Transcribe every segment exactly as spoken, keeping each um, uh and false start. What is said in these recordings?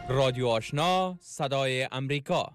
رادیو آشنا صدای امریکا.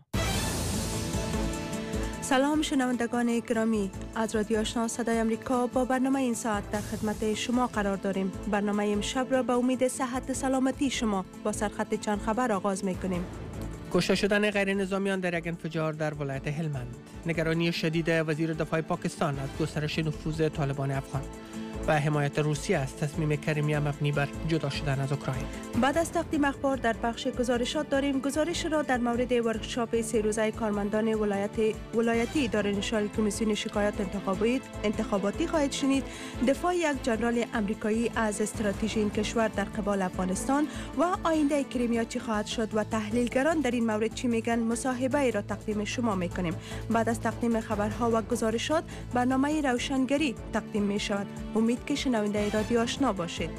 سلام شنوندگان گرامی، از رادیو آشنا صدای امریکا با برنامه این ساعت در خدمت شما قرار داریم. برنامه امشب را به امید صحت سلامتی شما با سرخط چند خبر آغاز می‌کنیم. کشته شدن غیر نظامیان در یک انفجار در ولایت هلمند، نگرانی شدید وزیر دفاع پاکستان از گسترش نفوذ طالبان افغان و حمایت روسیه از تصمیم کریمیا مبنی بر جدا شدن از اوکراین. بعد از تقدیم اخبار در بخش گزارشات داریم گزارش را در مورد ورکشاپ سه روزه کارمندان ولایت ولایتی اداره نشان کمیسیون شکایات انتخاباتی انتخاباتی خواهید شنید. دفاع یک جنرال امریکایی از استراتژی این کشور در قبال افغانستان و آینده کریمیا چی خواهد شد و تحلیلگران در این مورد چی میگن، مصاحبه ای را تقدیم شما میکنیم. بعد از تقدیم خبرها و گزارشات برنامه روشنگری تقدیم می شود. امید که شنونده رادیو آشنا باشید.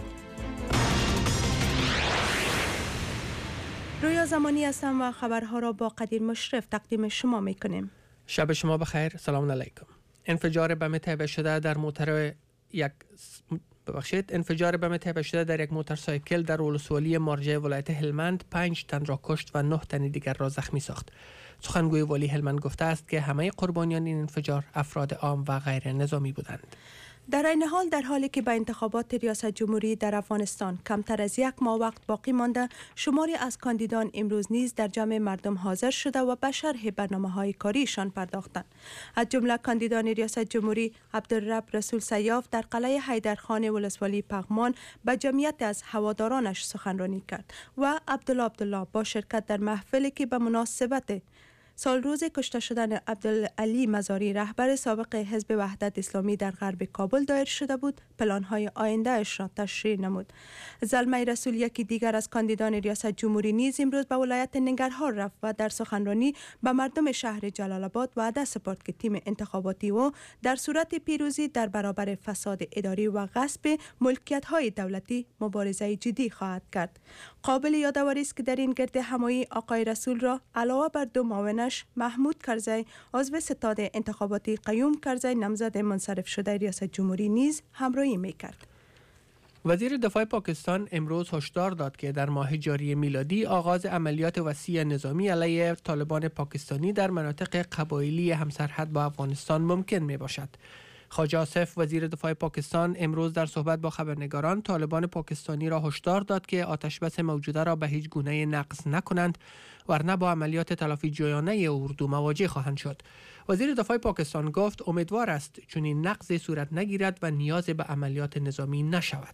رویا زمانی هستم و خبرها را با قدیر مشرف تقدیم شما میکنیم. شب شما بخیر. سلام علیکم. انفجار بم تهیه شده در موتر یک ببخشید انفجار بم تهیه شده در یک موتورسایکل در ولسوالی مارجه ولایت هلمند پنج تن را کشت و نه تن دیگر را زخمی ساخت. سخنگوی والی هلمند گفته است که همه قربانیان این انفجار افراد عام و غیر نظامی بودند. در این حال در حالی که به انتخابات ریاست جمهوری در افغانستان کمتر از یک ماه وقت باقی مانده، شماری از کاندیدان امروز نیز در جمع مردم حاضر شده و به شرح برنامه‌های کاریشان پرداختند. از جمله کاندیدان ریاست جمهوری عبدالرب رسول سیاف در قلعه حیدرخان ولسوالی پغمان به جمعیت از هوادارانش سخنرانی کرد و عبدالله عبدالله با شرکت در محفلی که به مناسبت سال روز کشته شدن عبدالعلی مزاری رهبر سابق حزب وحدت اسلامی در غرب کابل دایر شده بود، پلان‌های آینده اش را تشریح نمود. زلمه رسول یکی دیگر از کاندیدان ریاست جمهوری نیز امروز به ولایت ننگرهار رفت و در سخنرانی به مردم شهر جلال آباد وعده سپرد که تیم انتخاباتی او در صورت پیروزی در برابر فساد اداری و غصب ملکیت‌های دولتی مبارزه جدی خواهد کرد. قابل یادآوری است که در این گرد همایی آقای رسول را علاوه بر دو معاون محمود کرزی عضو ستاد انتخاباتی قیوم کرزی نامزد منصرف شده ریاست جمهوری نیز همراهی میکرد. وزیر دفاع پاکستان امروز هشدار داد که در ماه جاری میلادی آغاز عملیات وسیع نظامی علیه طالبان پاکستانی در مناطق قبایلی همسرحد با افغانستان ممکن می باشد. خواجه آصف وزیر دفاع پاکستان امروز در صحبت با خبرنگاران طالبان پاکستانی را هشدار داد که آتشبس موجوده را به هیچ گونه نقض نکنند ورنه با عملیات تلافی جویانه اردو مواجه خواهند شد. وزیر دفاع پاکستان گفت امیدوار است چون این نقض صورت نگیرد و نیاز به عملیات نظامی نشود.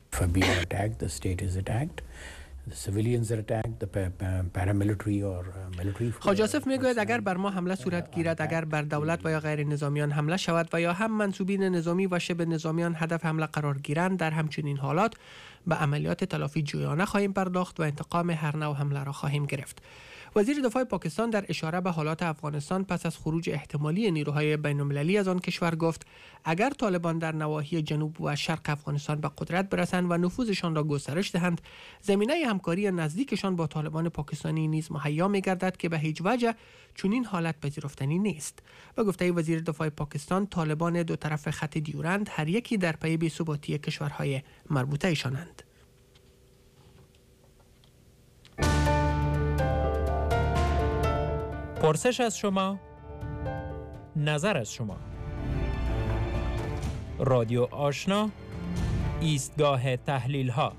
خواجه آصف میگوید اگر بر ما حمله صورت گیرد، اگر بر دولت و یا غیر نظامیان حمله شود و یا هم منسوبین نظامی و شبه نظامیان هدف حمله قرار گیرند، در همچنین حالات به عملیات تلافی جویانه خواهیم پرداخت و انتقام هر نوع حمله را خواهیم گرفت. وزیر دفاع پاکستان در اشاره به حالات افغانستان پس از خروج احتمالی نیروهای بین‌المللی از آن کشور گفت اگر طالبان در نواحی جنوب و شرق افغانستان به قدرت برسند و نفوذشان را گسترش دهند، زمینه همکاری نزدیکشان با طالبان پاکستانی نیز مهیا می‌گردد که به هیچ وجه چنین حالت پذیرفتنی نیست. به گفته وزیر دفاع پاکستان، طالبان دو طرف خط دیورند هر یکی در پی بی‌ثباتی کشورهای مربوطه ایشانند. پرسش از شما، نظر از شما. رادیو آشنا، ایستگاه تحلیل ها.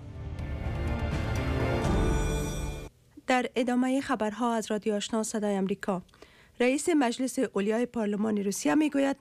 در ادامه خبرها از رادیو آشنا صدای امریکا، رئیس مجلس علیای پارلمان روسیه میگوید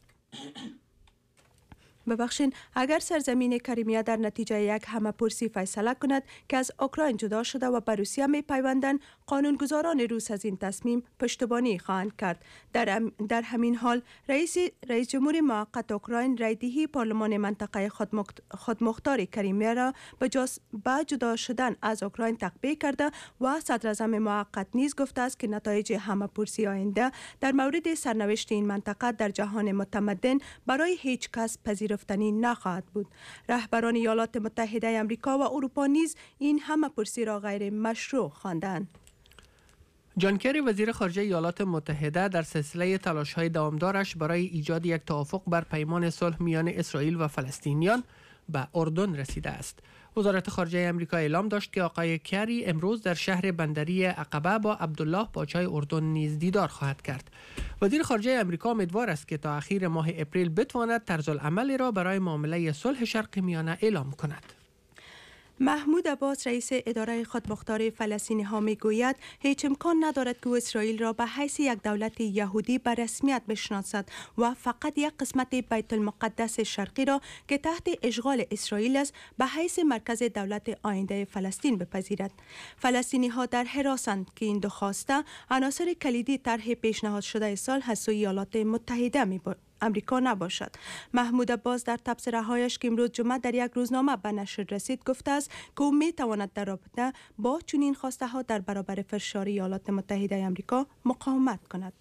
ببخشین اگر سرزمین کریمیا در نتیجه یک همه‌پرسی فیصله کند که از اوکراین جدا شده و به روسیه می‌پیوندند، قانونگذاران روس از این تصمیم پشتیبانی خواهند کرد. در, در همین حال رئیس رئیس جمهور موقت اوکراین رایدهی پارلمان منطقه خودمختار کریمیا را به جدا شدن از اوکراین تقبیه کرده و صدر اعظم موقت نیز گفته است که نتایج همه‌پرسی آینده در مورد سرنوشت این منطقه در جهان متمدن برای هیچ کس پذیرفتنی نخواهد بود. رهبران ایالات متحده آمریکا و اروپا نیز این همه‌پرسی را غیر مشروع خواندند. جان کری وزیر خارجه ایالات متحده در سلسله تلاش‌های دوامدارش برای ایجاد یک توافق بر پیمان صلح میان اسرائیل و فلسطینیان به اردن رسیده است. وزارت خارجه آمریکا اعلام داشت که آقای کری امروز در شهر بندری عقبه با عبدالله پادشاه اردن نیز دیدار خواهد کرد. وزیر خارجه آمریکا امیدوار است که تا اخیر ماه اپریل بتواند طرزالعمل را برای معامله صلح شرق میانه اعلام کند. محمود عباس رئیس اداره خودمختار فلسطینی ها می گوید هیچ امکان ندارد که اسرائیل را به حیث یک دولت یهودی به رسمیت بشناسد و فقط یک قسمت بیت المقدس شرقی را که تحت اشغال اسرائیل است به حیث مرکز دولت آینده فلسطین بپذیرد. فلسطینی ها در حراسند که این دو خواسته عناصر کلیدی طرح پیشنهاد شده صلح از سوی ایالات متحده می امریکا نباشد. محمود عباس در تبصره هایش که امروز جمعه در یک روزنامه به نشر رسید گفته است که او می تواند در رابطه با چنین خواسته ها در برابر فشار ایالات متحده امریکا مقاومت کند.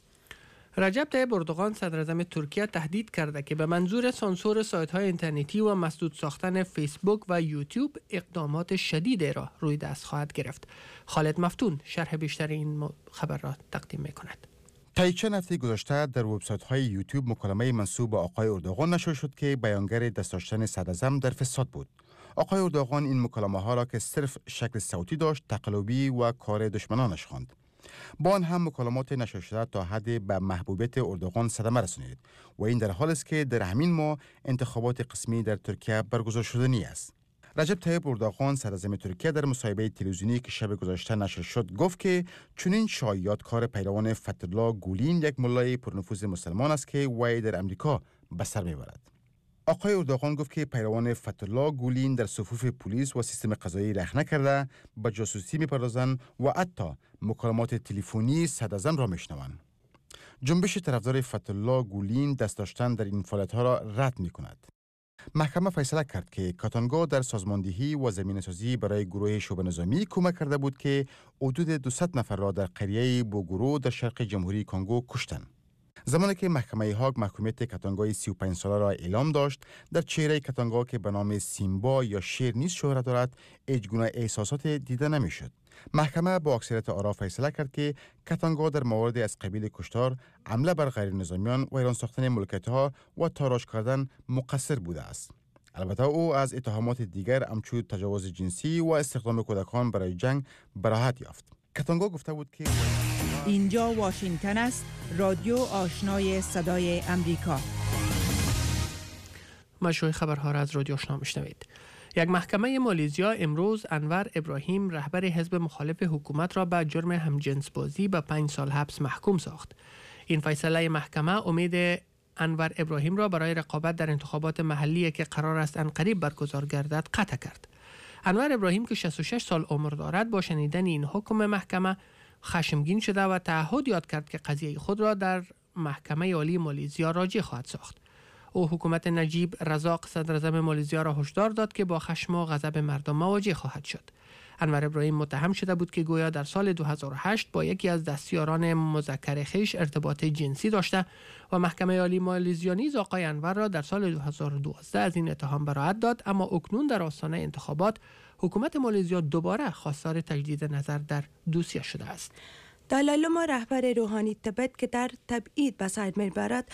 رجب طیب اردوغان صدر اعظم ترکیه تهدید کرده که به منظور سانسور سایت های اینترنتی و مسدود ساختن فیسبوک و یوتیوب اقدامات شدید را روی دست خواهد گرفت. خالد مفتون شرح بیشتر این خبر را تقدیم می کند. طی چند هفته گذشته در وبسایت‌های یوتیوب مکالمه منسوب به آقای اردوغان نشر شد که بیانگر دست داشتن صدراعظم در فساد بود. آقای اردوغان این مکالمه‌ها را که صرف شکل صوتی داشت تقلبی و کار دشمنانش خواند. با آن هم مکالمات نشر شده تا حد به محبوبیت اردوغان صدمه رسانید و این در حالی است که در همین ماه انتخابات قسمی در ترکیه برگزار شدنی است. رجب طیب اردوغان صدراعظم ترکیه در مصاحبه تلویزیونی که شب گذشته نشر شد گفت که چنین شایعات کار پیروان فتح‌الله گولین یک ملای پرنفوذ مسلمان است که وی در امریکا به سر میبرد. آقای اردوغان گفت که پیروان فتح‌الله گولین در صفوف پلیس و سیستم قضایی رخ نکرده به جاسوسی میپردازند و حتی مکالمات تلفنی صدراعظم را میشنوند. جنبش طرفدار فتح‌الله گولین دست داشتن در این فعالیت‌ها را رد میکند. محکمه فیصله کرد که کاتانگو در سازماندهی و زمینه‌سازی برای گروه شعب نظامی کمک کرده بود که حدود دویست نفر را در قریه بوگورو در شرق جمهوری کنگو کشتند. زمانی که محکمه هاگ محکومیت کاتانگوی سی و پنج ساله را اعلام داشت، در چهره کاتانگو که به نام سیمبا یا شیر نیز شهرت دارد، هیچ گونه احساسات دیده نمیشد. محکمه با اکثریت آرا فیصله کرد که کاتانگو در موارد از قبیل کشتار، حمله بر غیر نظامیان، ویران ساختن ملکیت‌ها و تاراج کردن مقصر بوده است. البته او از اتهامات دیگر همچون تجاوز جنسی و استخدام کودکان برای جنگ براحت یافت. کاتانگو گفته بود که اینجا واشنگتن است، رادیو آشنای صدای امریکا. مشروع خبرها را از رادیو آشنا میشنوید. یک محکمه مالیزیا امروز انور ابراهیم رهبر حزب مخالف حکومت را به جرم همجنس بازی به پنج سال حبس محکوم ساخت. این فیصله محکمه امید انور ابراهیم را برای رقابت در انتخابات محلی که قرار است عنقریب برگزار گردد قطع کرد. انور ابراهیم که شصت و شش سال عمر دارد با شنیدن این حکم محکمه خشمگین شده و تعهد یاد کرد که قضیه خود را در محکمه عالی مالیزیا راجع خواهد ساخت. او حکومت نجیب رزاق صدراعظم مالیزیا را هشدار داد که با خشم و غضب مردم مواجه خواهد شد. انور ابراهیم متهم شده بود که گویا در سال دو هزار و هشت با یکی از دستیاران مذکر خویش ارتباط جنسی داشته و محکمه عالی مالیزیا نیز آقای انور را در سال دو هزار و دوازده از این اتهام براءت داد، اما اکنون در آستانه انتخابات حکومت مالیزیا دوباره خواستار تجدید نظر در دوسیه شده است. دالای لاما رهبر روحانی تبت که در تبعید به سر میبرد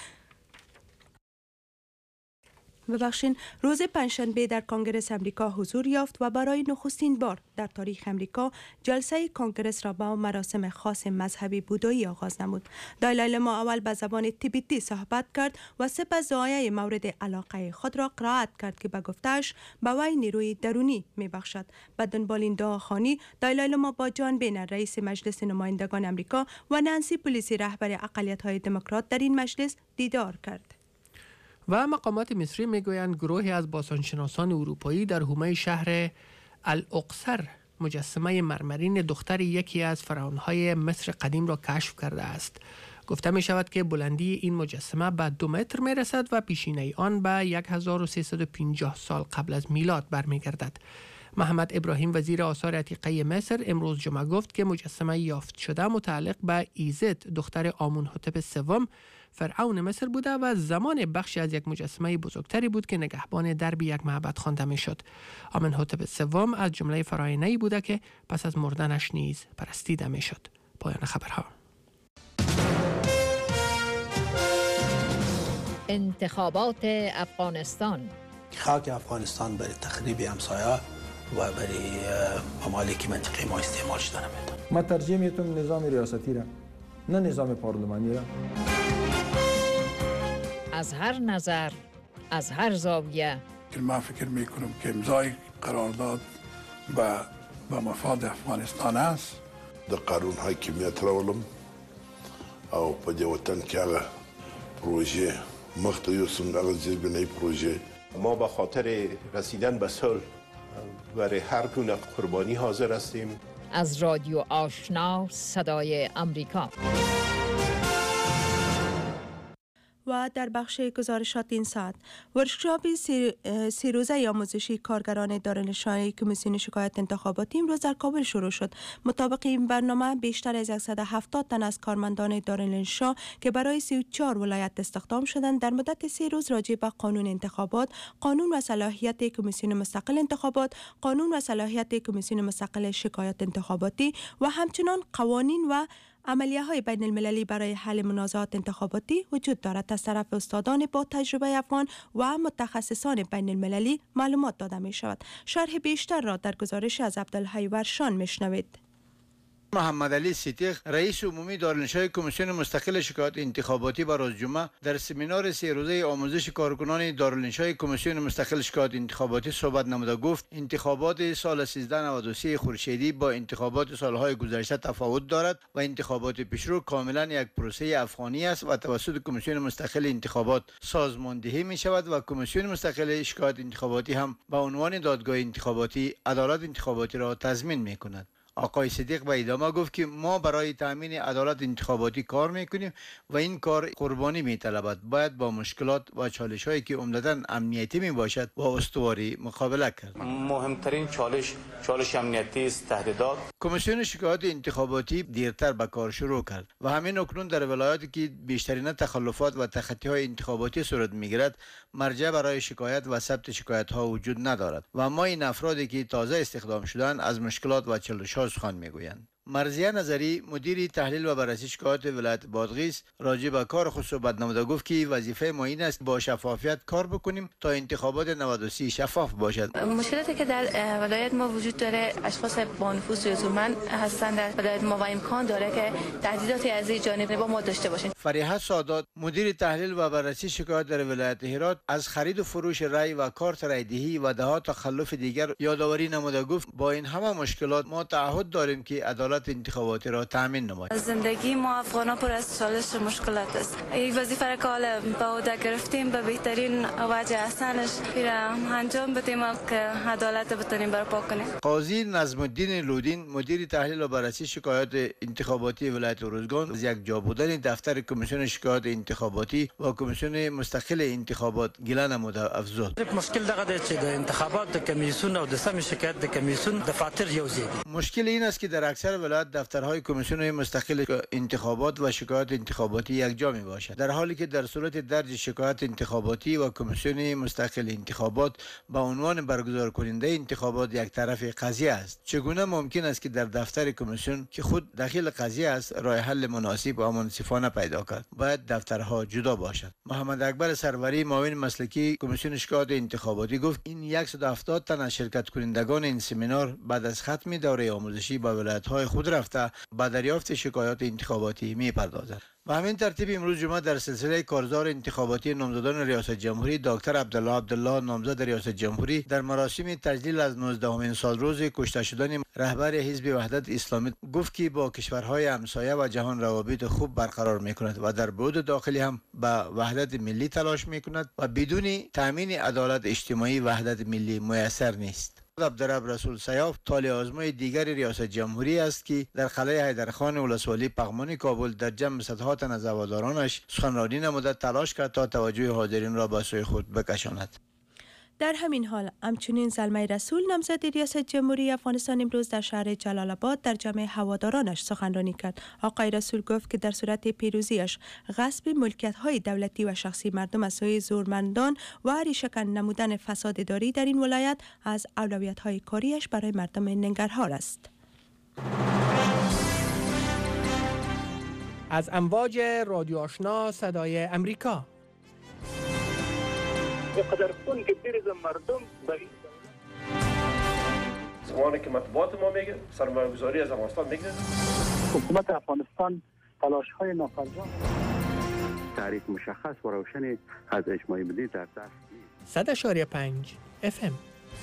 ببخشین روز پنجشنبه در کنگره امریکا حضور یافت و برای نخستین بار در تاریخ امریکا جلسه کنگره را با مراسم خاص مذهبی بودایی آغاز نمود. دالای لاما اول به زبان تیبتی صحبت کرد و سپس دعای مورد علاقه خود را قرائت کرد که به گفته‌اش به وی نیروی درونی میبخشد. به دنبال این دعاخوانی دالای لاما با جان بینر رئیس مجلس نمایندگان امریکا و نانسی پلیسی رهبر اقلیت‌های دموکرات در این مجلس دیدار کرد. و مقامات مصری میگویند گروهی از باستانشناسان اروپایی در حومه شهر الاقصر مجسمه مرمرین دختر یکی از فرعونهای مصر قدیم را کشف کرده است. گفته می شود که بلندی این مجسمه به دو متر می رسد و پیشینه آن به هزار و سیصد و پنجاه سال قبل از میلاد برمیگردد. محمد ابراهیم وزیر آثار عتیقه مصر امروز جمعه گفت که مجسمه یافت شده متعلق به ایزد دختر آمونحتب سوم فرعون مصر بوده و زمان بخشی از یک مجسمه بزرگتری بود که نگهبان درب یک معبد خوانده میشد. آمونحتب سوم از جمله فراعنه‌ای بوده که پس از مردنش نیز پرستیده میشد. پایان خبرها. انتخابات افغانستان. خاک افغانستان برای تخریب همسایه و برای ممالک منطقه ما استعمال شده نمیتونه. ما ترجیح میتونم نظام ریاستی را، نه نظام پارلمانی را. از هر نظر، از هر زاویه. من فکر میکنم که امضای قرارداد و به مفاد افغانستان است. د قانون حاکمیت راولم او په دې وطن کې هغه پروژې مخته یوسم، هغه زیربنای پروژې. ما به خاطر رسیدن به صلح برای هر گونه قربانی حاضر هستیم. از رادیو آشنا صدای امریکا. و در بخش گزارشات این ساعت ورکشاپ سی روزه آموزشی کارگران دارالنشانی کمیسیون شکایت انتخاباتی امروز در کابل شروع شد. مطابق این برنامه بیشتر از صد و هفتاد تن از کارمندان دارالنشا که برای سی و چهار ولایت استخدام شدند در مدت سی روز راجع به قانون انتخابات، قانون و صلاحیت کمیسیون مستقل انتخابات، قانون و صلاحیت کمیسیون مستقل شکایت انتخاباتی و همچنین قوانین و عملیه های بین المللی برای حل منازعات انتخاباتی وجود دارد. از طرف استادان با تجربه افغان و متخصصان بین المللی معلومات داده می شود. شرح بیشتر را در گزارش از عبدالحی ورشان میشنوید. محمد علی صدیق رئیس عمومی دارالنشای کمیسیون مستقل شکایات انتخاباتی بروز جمعه در سمینار سه روزه آموزش کارکنان دارالنشای کمیسیون مستقل شکایات انتخاباتی صحبت نموده گفت انتخابات سال سیزده نود و سه خورشیدی با انتخابات سالهای گذشته تفاوت دارد و انتخابات پیشرو کاملا یک پروسه افغانی است و توسط کمیسیون مستقل انتخابات سازماندهی می شود و کمیسیون مستقل شکایات انتخاباتی هم به عنوان دادگاه انتخاباتی عدالت انتخاباتی را تضمین می کند. آقای صدیق به ادامه گفت که ما برای تامین عدالت انتخاباتی کار میکنیم و این کار قربانی میطلبد. باید با مشکلات و چالش هایی که عمدتاً امنیتی می باشد و استواری مقابله کرد. مهمترین چالش چالش امنیتی است، تهدیدات. کمیسیون شکایات انتخاباتی دیرتر به کار شروع کرد و همین اکنون در ولایاتی که بیشترین تخلفات و تخطی های انتخاباتی صورت میگیرد مرجع برای شکایت و ثبت شکایت ها وجود ندارد و ما این افرادی که تازه استخدام شدند از مشکلات و چالش ها سخن میگویند. مرضیه نظری مدیر تحلیل و بررسی شکایات ولایت بادغیس راجع به کار خود صحبت نموده گفت که وظیفه ما این است با شفافیت کار بکنیم تا انتخابات نود و سه شفاف باشد. مشکلاتی که در ولایت ما وجود داره، اشخاص با نفوذ رزومند هستند در ولایت ما و امکان داره که تهدیداتی از این جانب با ما داشته باشیم. فریحه سادات مدیر تحلیل و بررسی شکایات در ولایت هرات از خرید و فروش رای و کارت رایدهی و دهها تخلف دیگر یادآوری نموده گفت با این همه مشکلات ما تعهد داریم که عدالت انتخاباتی را تامین نماییم. زندگی ما افغانا پر از چالش و مشکلات است. یک وظیفه را که حالا به عهده گرفتیم به بهترین وجه احسانش را انجام بدیم که عدالت بتونیم برپا کنیم. قاضی نظم الدین لودین مدیر تحلیل و بررسی شکایات انتخاباتی ولایت ارزگان از یک جا بودن دفتر کمیسیون شکایات انتخاباتی و کمیسیون مستقل انتخابات گله نموده افزود. مشکل دغه چې د انتخابات د کمیسیون او د سم شکایت د کمیسیون دفاتر یو ځای دي. مشکل این است که در اکثر ولایت دفترهای کمیسیون مستقل انتخابات و شکایات انتخاباتی یکجا می باشد، در حالی که در صورت درج شکایت انتخاباتی و کمیسیون مستقل انتخابات به عنوان برگزار کننده انتخابات یک طرف قضیه است. چگونه ممکن است که در دفتر کمیسیون که خود داخل قضیه است راه حل مناسب و منصفانه پیدا کرد؟ باید دفترها جدا باشد. محمد اکبر سروری معاون مسلکی کمیسیون شکایات انتخاباتی گفت این صد و هفتاد تن از شرکت کنندگان این سمینار بعد از ختم دوره آموزشی به ولایت‌های خود رفته با دریافت شکایات انتخاباتی می‌پردازند. و همین ترتیب امروز جمعه در سلسله کارزار انتخاباتی نامزدان ریاست جمهوری دکتر عبدالله عبدالله نامزد ریاست جمهوری در مراسم تجلیل از نوزدهمین سالروز کشته شدن رهبر حزب وحدت اسلامی گفت که با کشورهای همسایه و جهان روابط خوب برقرار می‌کند و در بعد داخلی هم به وحدت ملی تلاش می‌کند و بدون تامین عدالت اجتماعی وحدت ملی میسر نیست. عبدالرب رسول سیاف طالع آزمای دیگر ریاست جمهوری است که در قلعه حیدرخان ولسوالی پغمان کابل در جمع صدها تن از هوادارانش سخنرانی نموده تلاش کرد تا توجه حاضرین را به سوی خود بکشاند. در همین حال همچنین زلمه رسول نامزد ریاست جمهوری افغانستان امروز در شهر جلال آباد در جمع هوادارانش سخنرانی کرد. آقای رسول گفت که در صورت پیروزیش غصب ملکیت‌های دولتی و شخصی مردم از سوی زورمندان و ریشه‌کن نمودن فساد اداری در این ولایت از اولویت‌های کاریش برای مردم ننگرهار است. از امواج رادیو آشنا صدای امریکا. قدر خون که بریز مردم بری زمانی که مطبوعات ما میگه سرمایه‌گذاری از افغانستان میگه. حکومت افغانستان تلاش‌های نافرجام تعریف مشخص و روشن از اجماع ملی در دست صد اشاریه پنج اف ام.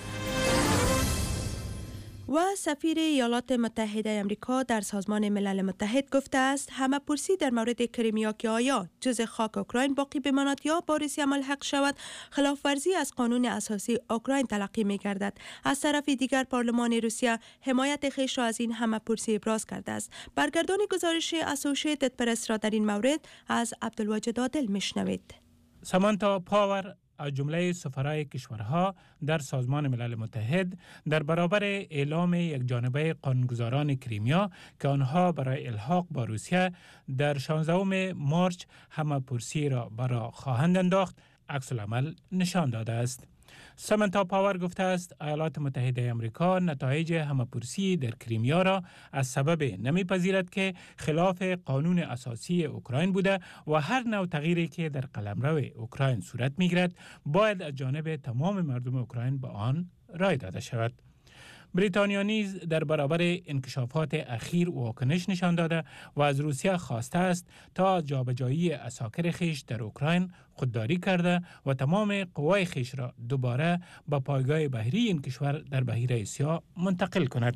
و سفیر ایالات متحده آمریکا در سازمان ملل متحد گفته است همه پرسی در مورد کریمیا که آیا جزء خاک اوکراین باقی بماند یا با روسیه ملحق شود خلاف ورزی از قانون اساسی اوکراین تلقی می گردد. از طرف دیگر پارلمان روسیه حمایت خویش را از این همه پرسی ابراز کرده است. برگردان گزارش اسوسییتد پرس را در این مورد از عبدالواجد عادل میشنوید. سامانتا پاور از جمله سفرای کشورها در سازمان ملل متحد در برابر اعلام یک جانبه قانونگذاران کریمیا که آنها برای الحاق با روسیه در شانزدهم مارچ همه پرسی را برا خواهند انداخت عکس العمل نشان داده است. سامانتا پاور گفته است ایالات متحده آمریکا نتایج همه‌پرسی در کریمیا را از سبب نمیپذیرد که خلاف قانون اساسی اوکراین بوده و هر نوع تغییری که در قلمرو اوکراین صورت میگیرد باید از جانب تمام مردم اوکراین به آن رای داده شود. بریتانیا نیز در برابر انکشافات اخیر واکنش نشان داده و از روسیه خواسته است تا جابجایی اساکر خیش در اوکراین خودداری کرده و تمام قوای خیش را دوباره به پایگاه بحری این کشور در بحیره اسیا منتقل کند.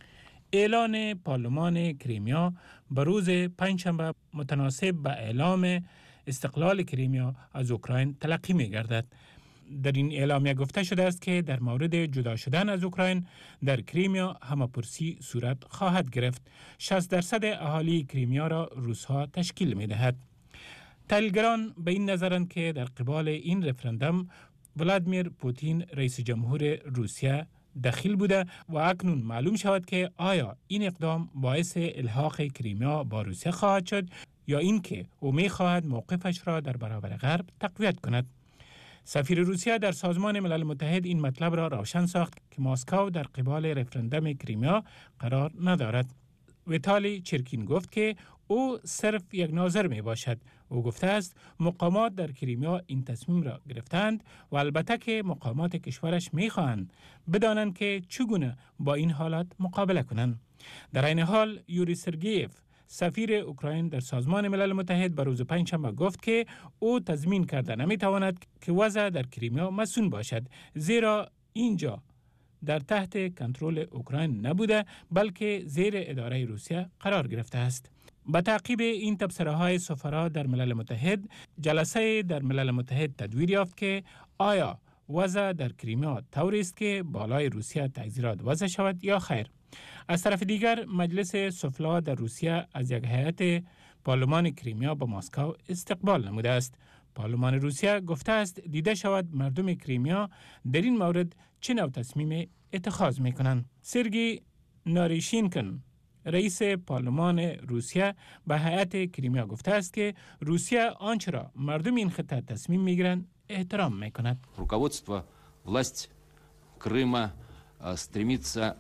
اعلان پارلمان کریمیا به روز پنجشنبه متناسب با اعلام استقلال کریمیا از اوکراین تلقی می گردد. در این اعلامیه گفته شده است که در مورد جدا شدن از اوکراین در کریمیا همه‌پرسی صورت خواهد گرفت. شصت درصد اهالی کریمیا را روس‌ها تشکیل می‌دهد. تحلیلگران به این نظرند که در قبال این رفراندوم ولادیمیر پوتین رئیس جمهور روسیه دخیل بوده و اکنون معلوم شود که آیا این اقدام باعث الحاق کریمیا با روسیه خواهد شد یا اینکه او می‌خواهد موقفش را در برابر غرب تقویت کند. سفیر روسیه در سازمان ملل متحد این مطلب را روشن ساخت که مسکو در قبال رفراندوم کریمیا قرار ندارد. ویتالی چرکین گفت که او صرف یک ناظر می باشد. او گفته است مقامات در کریمیا این تصمیم را گرفتند و البته که مقامات کشورش می خواهند بدانند که چگونه با این حالات مقابله کنند. در این حال یوری سرگیف سفیر اوکراین در سازمان ملل متحد به روز پنجشنبه گفت که او تضمین کرده نمیتواند که وضع در کریمیا مسون باشد زیرا اینجا در تحت کنترل اوکراین نبوده بلکه زیر اداره روسیه قرار گرفته است. با تعقیب این تبصره های سفرا در ملل متحد جلسه در ملل متحد تدویر یافت که آیا وضع در کریمیا طوری است که بالای روسیه تحذیرات وضع شود یا خیر. از طرف دیگر مجلس سفلا در روسیه از یک هیئت پارلمان کریمیا به مسکو استقبال نموده است. پارلمان روسیه گفته است دیده شود مردم کریمیا در این مورد چه نوع تصمیم اتخاذ می کنند. سرگی ناریشینکن رئیس پارلمان روسیه به هیئت کریمیا گفته است که روسیه آنچه را مردم این خطه تصمیم می گیرند احترام می کند. руководство власть Крыма стремится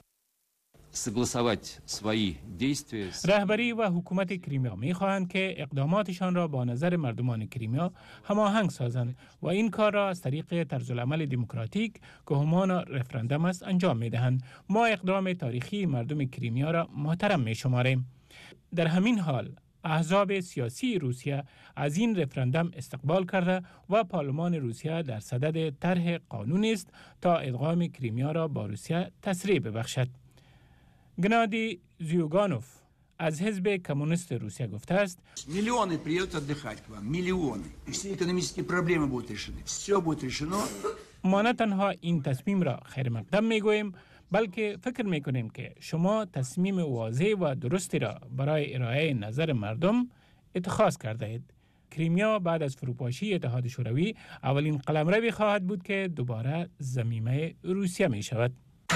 رهبری و حکومت کریمیا می خواهند که اقداماتشان را با نظر مردمان کریمیا هماهنگ سازند و این کار را از طریق طرزالعمل دموکراتیک که همان رفراندوم است انجام می دهند. ما اقدام تاریخی مردم کریمیا را محترم می شماریم. در همین حال احزاب سیاسی روسیه از این رفراندوم استقبال کرده و پارلمان روسیه در صدد طرح قانونی است تا ادغام کریمیا را با روسیه تسریع ببخشد. گنادی زیوگانوف از حزب کمونیست روسیه گفته است میلیونی приедут отдыхать к вам, миллионы. И все экономические проблемы будут решены. Все будет решено. ما نه تنها این تصمیم را خیر مقدم میگوییم بلکه فکر میکنیم که شما تصمیم واضح و درستی را برای ارائه نظر مردم اتخاذ کرده اید. کریمیا بعد از فروپاشی اتحاد شوروی اولین قلمروی خواهد بود که دوباره ضمیمه روسیه می شود.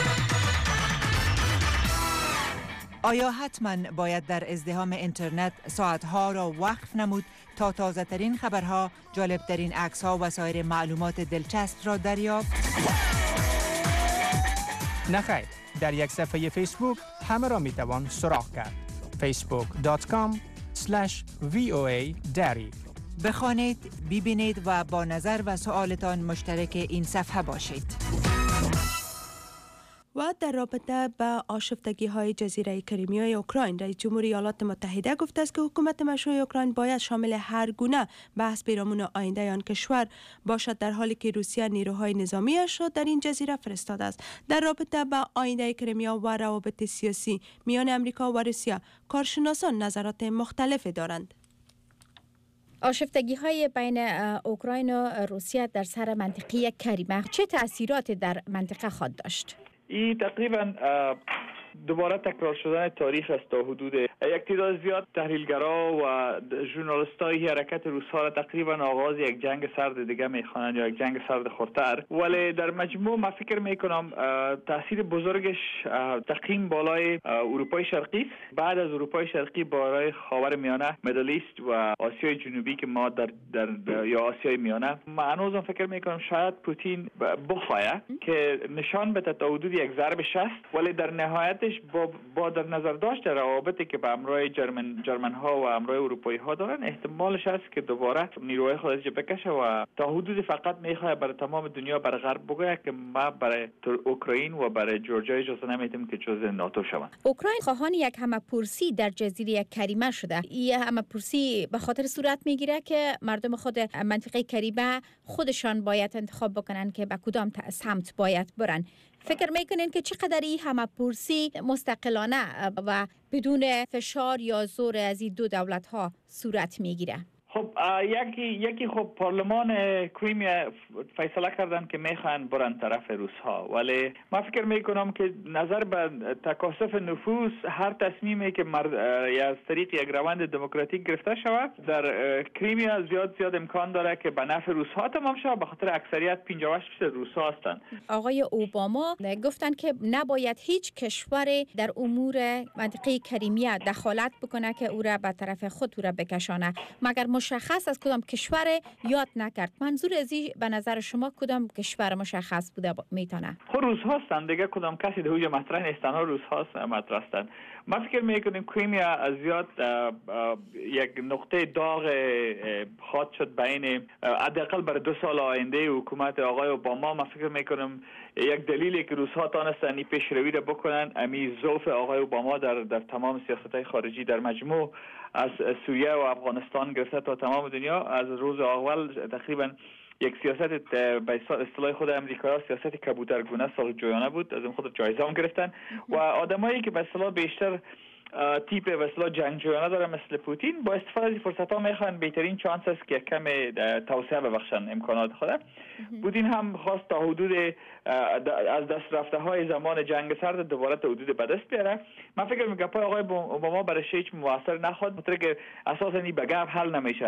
آیا حتما باید در ازدحام اینترنت ساعتها را وقف نمود تا تازه ترین خبرها، جالب ترین عکس ها و سایر معلومات دلچسب را دریافت؟ نخیر، در یک صفحه فیسبوک همه را می توان سراغ کرد. فیسبوک دات کام اسلش وی او ای دری. بخوانید، ببینید و با نظر و سوالتان مشترک این صفحه باشید. و در رابطه با آشفتگی های جزیره کریمیا اوکراین، رئیس جمهوری ایالات متحده گفته است که حکومت مشروع اوکراین باید شامل هر گونه بحث پیرامون آینده آن کشور باشد، در حالی که روسیه نیروهای نظامیش را در این جزیره فرستاده است. در رابطه با آینده کریمیا و روابط سیاسی میان امریکا و روسیه، کارشناسان نظرات مختلفی دارند. آشفتگی های بین اوکراین و روسیه در سر منطقه کریمه چه تأثیراتی در منطقه خواهد داشت؟ این تقریبا دوباره تکرار شدن تاریخ است. تا حدود یک تعداد زیاد تحلیلگرا و ژورنالیستای حرکت روس‌ها را تقریبا آغاز یک جنگ سرد دیگه میخوانند یا یک جنگ سرد خردتر، ولی در مجموع من فکر میکنم تاثیر بزرگش تقیم بالای اروپای شرقی است. بعد از اروپای شرقی بالای خاورمیانه، مدل ایست و آسیای جنوبی که ما در, در یا آسیای میانه، من هنوزم فکر میکنم شاید پوتین بخواهد که نشان بده تا حدود یک ضرب شست، ولی در نهایت با, با در نظر داشت روابطی که با امروی جرمن جرمن ها و امروی اروپایی ها دارن، احتمالش هست که دوباره نیروهای خودش بکشه و تا حدود فقط میخواد برای تمام دنیا برای غرب بگه که ما برای اوکراین و برای جورجیا اجازه نمیدیم که جزء ناتو شوند. اوکراین خواهان یک همه‌پرسی در جزیره کریمه شده. این همه‌پرسی به خاطر صورت میگیره که مردم خود منطقه کریمه خودشان باید انتخاب بکنن که به کدام سمت باید برن. فکر میکنین که چقدر این همه‌پرسی مستقلانه و بدون فشار یا زور از این دو دولت ها صورت میگیره؟ خب یکی یکی خب پارلمان کریمیا فیصله کردن که میخوان برن طرف روس ها، ولی من فکر میکنم که نظر به تکاثف نفوذ هر تصمیمی که مرد از طریق یک روند دموکراتیک گرفته شود در کریمیا زیاد زیاد امکان داره که به نفع روس ها تمام شود، به خاطر اکثریت پنجاه و هشت درصد روس ها هستند. آقای اوباما گفتن که نباید هیچ کشوری در امور منطقه کریمیا دخالت بکنه که او را به طرف خود او را بکشانه، مگر مشخص از کدام کشور یاد نکرد. منظور از این به نظر شما کدام کشور مشخص بوده میتونه؟ خب روس هستند دیگه، کدام کسی در اوج مطرح نیستن، ها روس هست مطرح هستند. ما فکر میکنیم کریمیا زیاد یک نقطه داغ خواهد شد بین حداقل برای دو سال آینده حکومت آقای اوباما. ما فکر میکنم یک دلیلی که روس ها تانستن این پیشروی را بکنن امی ضعف آقای اوباما در در تمام سیاست‌های خارجی در مجموع، از سوریه و افغانستان گرفته تا تمام دنیا، از روز اول تقریبا یک سیاست به اصطلاح خود امریکا سیاست کبوترگونه صلح‌جویانه بود، از این خود جایزه هم گرفتن و آدمایی که به اصطلاح بیشتر تیپ به اصطلاح جنگجویانه داره مثل پوتین با استفاده از فرصت‌ها میخوان بهترین چانس است که کم توسعه ببخشن امکانات خود. پوتین هم خواست تا حدود از دست رفته های زمان جنگ سرد دوباره تا حدود به دست بیاره. من فکر میکنم پای آقای اوباما برای هیچ موثر نخواد، مطلب که اساسا این به گپ حل نمیشه.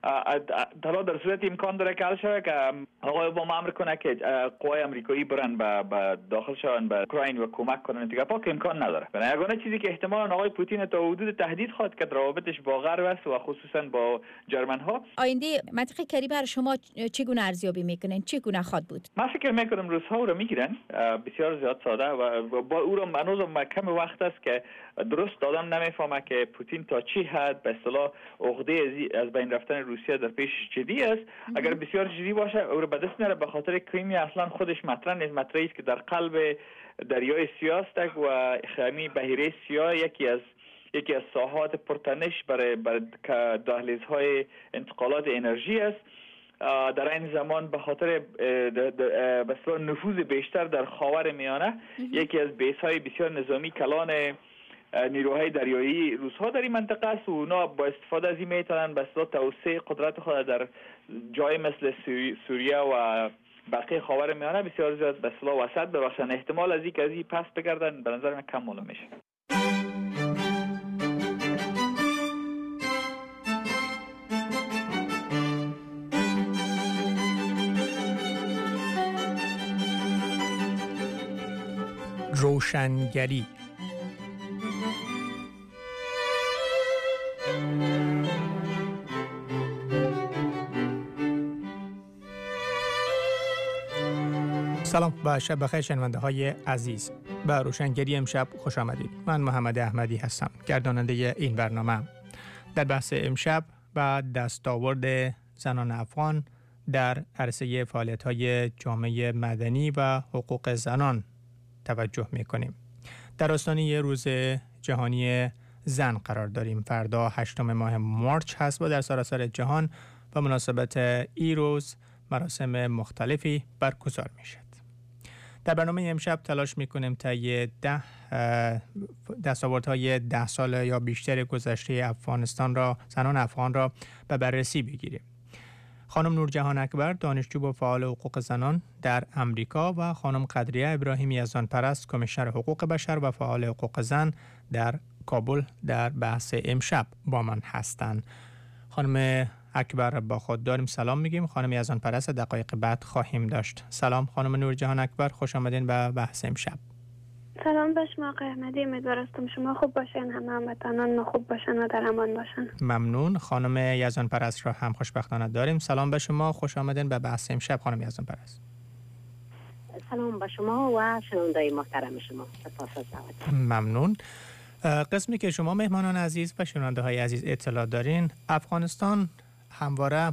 حالا در صورت امکان داره که حل شود که آقای اوباما امر کنه که قوای امریکایی برن به داخل شون به اوکراین و کمک کنن دیگه، پاک امکان نداره. برای یگانه چیزی که احتمالاً آقای پوتین تا حدود تهدید خواهد که روابطش با غرب است و خصوصا با جرمن ها. آینده منطقه کریمه شما چگونه ارزیابی میکنین؟ چگونه خواهد بود؟ من فکر میکنم روس‌ها او را میگیرن بسیار زیاد ساده و با او را هنوز کم وقت است که درست آدم نمیفهمه که پوتین تا چی حد به اصطلاح عقده از بین رفتن روسیه در پیش جدی است. اگر بسیار جدی باشه او را به دست میاره، به خاطر کریمیا اصلا خودش مطرح نیست، مطرحی است که در قلب دریای سیاه است و خمی بحیره سیاه یکی از یکی از ساحات پرتنش برای برای دهلیزهای انتقالات انرژی است. در این زمان به خاطر به نفوذ بیشتر در خاور میانه یکی از بیس‌های بسیار نظامی کلان نیروهای دریایی روس‌ها در این منطقه است و اونا با استفاده از این میتونن به اصطلاح توسعه قدرت خود در جای مثل سوریه و بقیه خاور میانه بسیار زیاد به اصطلاح وسط ببخشن. احتمال از این که از این پس بگردن به نظر من کم معلوم میشه. روشنگری سلام و شب بخیر شنونده های عزیز. به روشنگری امشب خوش آمدید. من محمد احمدی هستم، گرداننده این برنامه. در بحث امشب با دستاورد زنان افغان در عرصه فعالیت‌های جامعه مدنی و حقوق زنان توجه میکنیم. در آستانه روز جهانی زن قرار داریم. فردا هشتم ماه مارچ هست و در سراسر جهان به مناسبت این روز مراسم مختلفی برگزار میشد. در برنامه امشب تلاش میکنیم تا یه ده دستاوردهای ده سال یا بیشتر گذشته افغانستان را، زنان افغان را به بررسی بگیریم. خانم نورجهان اکبر، دانشجو و فعال حقوق زنان در امریکا، و خانم قدریه ابراهیمی یزدانپرست، کمیشنر حقوق بشر و فعال حقوق زن در کابل در بحث امشب با من هستند. خانم اکبر با خود داریم سلام میگیم. خانم یزدانپرست دقایق بعد خواهیم داشت. سلام خانم نورجهان اکبر، خوش آمدین به بحث امشب. سلام به شما آقای احمدی، امیدوارم شما خوب باشین، همه هموطنان خوب باشن و در امان باشن. ممنون. خانم یزدانپرست را هم خوشبختانه داریم. سلام به شما، خوش آمدین به بحث امشب خانم یزدانپرست. سلام به شما و شنوندای محترم شما. سپاس از دعوت. ممنون. قسمی که شما مهمانان عزیز و شنونده های عزیز اطلاع دارین، افغانستان همواره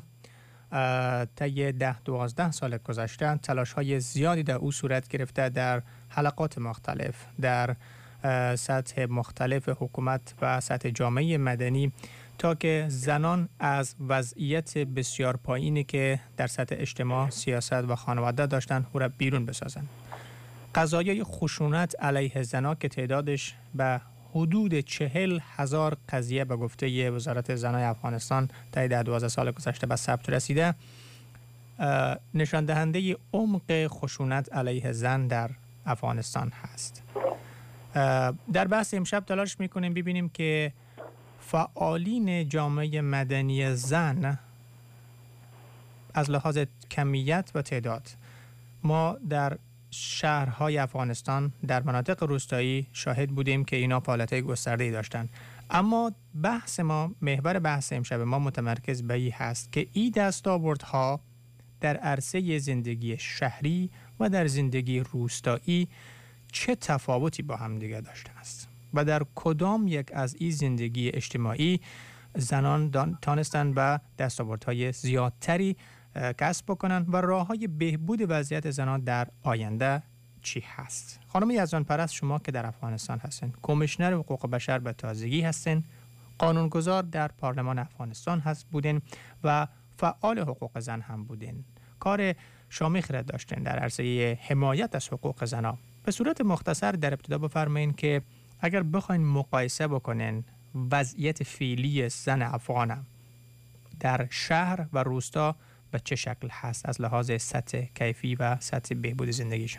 طی ده دوازده سال گذشته تلاش های زیادی در او صورت گرفته در حلقات مختلف، در سطح مختلف حکومت و سطح جامعه مدنی، تا که زنان از وضعیت بسیار پایینی که در سطح اجتماع، سیاست و خانواده داشتن او را بیرون بسازن. قضایای خشونت علیه زنان که تعدادش به حدود چهل هزار قضیه به گفته وزارت زنان افغانستان طی ده دوازده سال گذشته به ثبت رسیده، نشان دهنده عمق خشونت علیه زن در افغانستان هست. در بحث امشب تلاش میکنیم ببینیم که فعالین جامعه مدنی زن از لحاظ کمیت و تعداد، ما در شهرهای افغانستان در مناطق روستایی شاهد بودیم که اینا فعالیت‌های گسترده‌ای داشتن، اما بحث ما، محور بحث امشب ما متمرکز به این هست که این دستاوردها در عرصه زندگی شهری و در زندگی روستایی چه تفاوتی با هم دیگه داشته است و در کدام یک از این زندگی اجتماعی زنان تانستن به دستاوردهای زیادتری کسب بکنن و راههای بهبود وضعیت زنان در آینده چی هست. خانم یزدانپرست، شما که در افغانستان هستین، کمیشنر حقوق بشر به تازگی هستین، قانونگذار در پارلمان افغانستان هست بودین و فعال حقوق زن هم بودین، کار شامیخ را داشتین در عرصه حمایت از حقوق زنان. به صورت مختصر در ابتدا بفرمایین که اگر بخواین مقایسه بکنین وضعیت فعلی زن افغان در شهر و روستا به چه شکل هست از لحاظ سطح کیفی و سطح بهبود زندگیشان.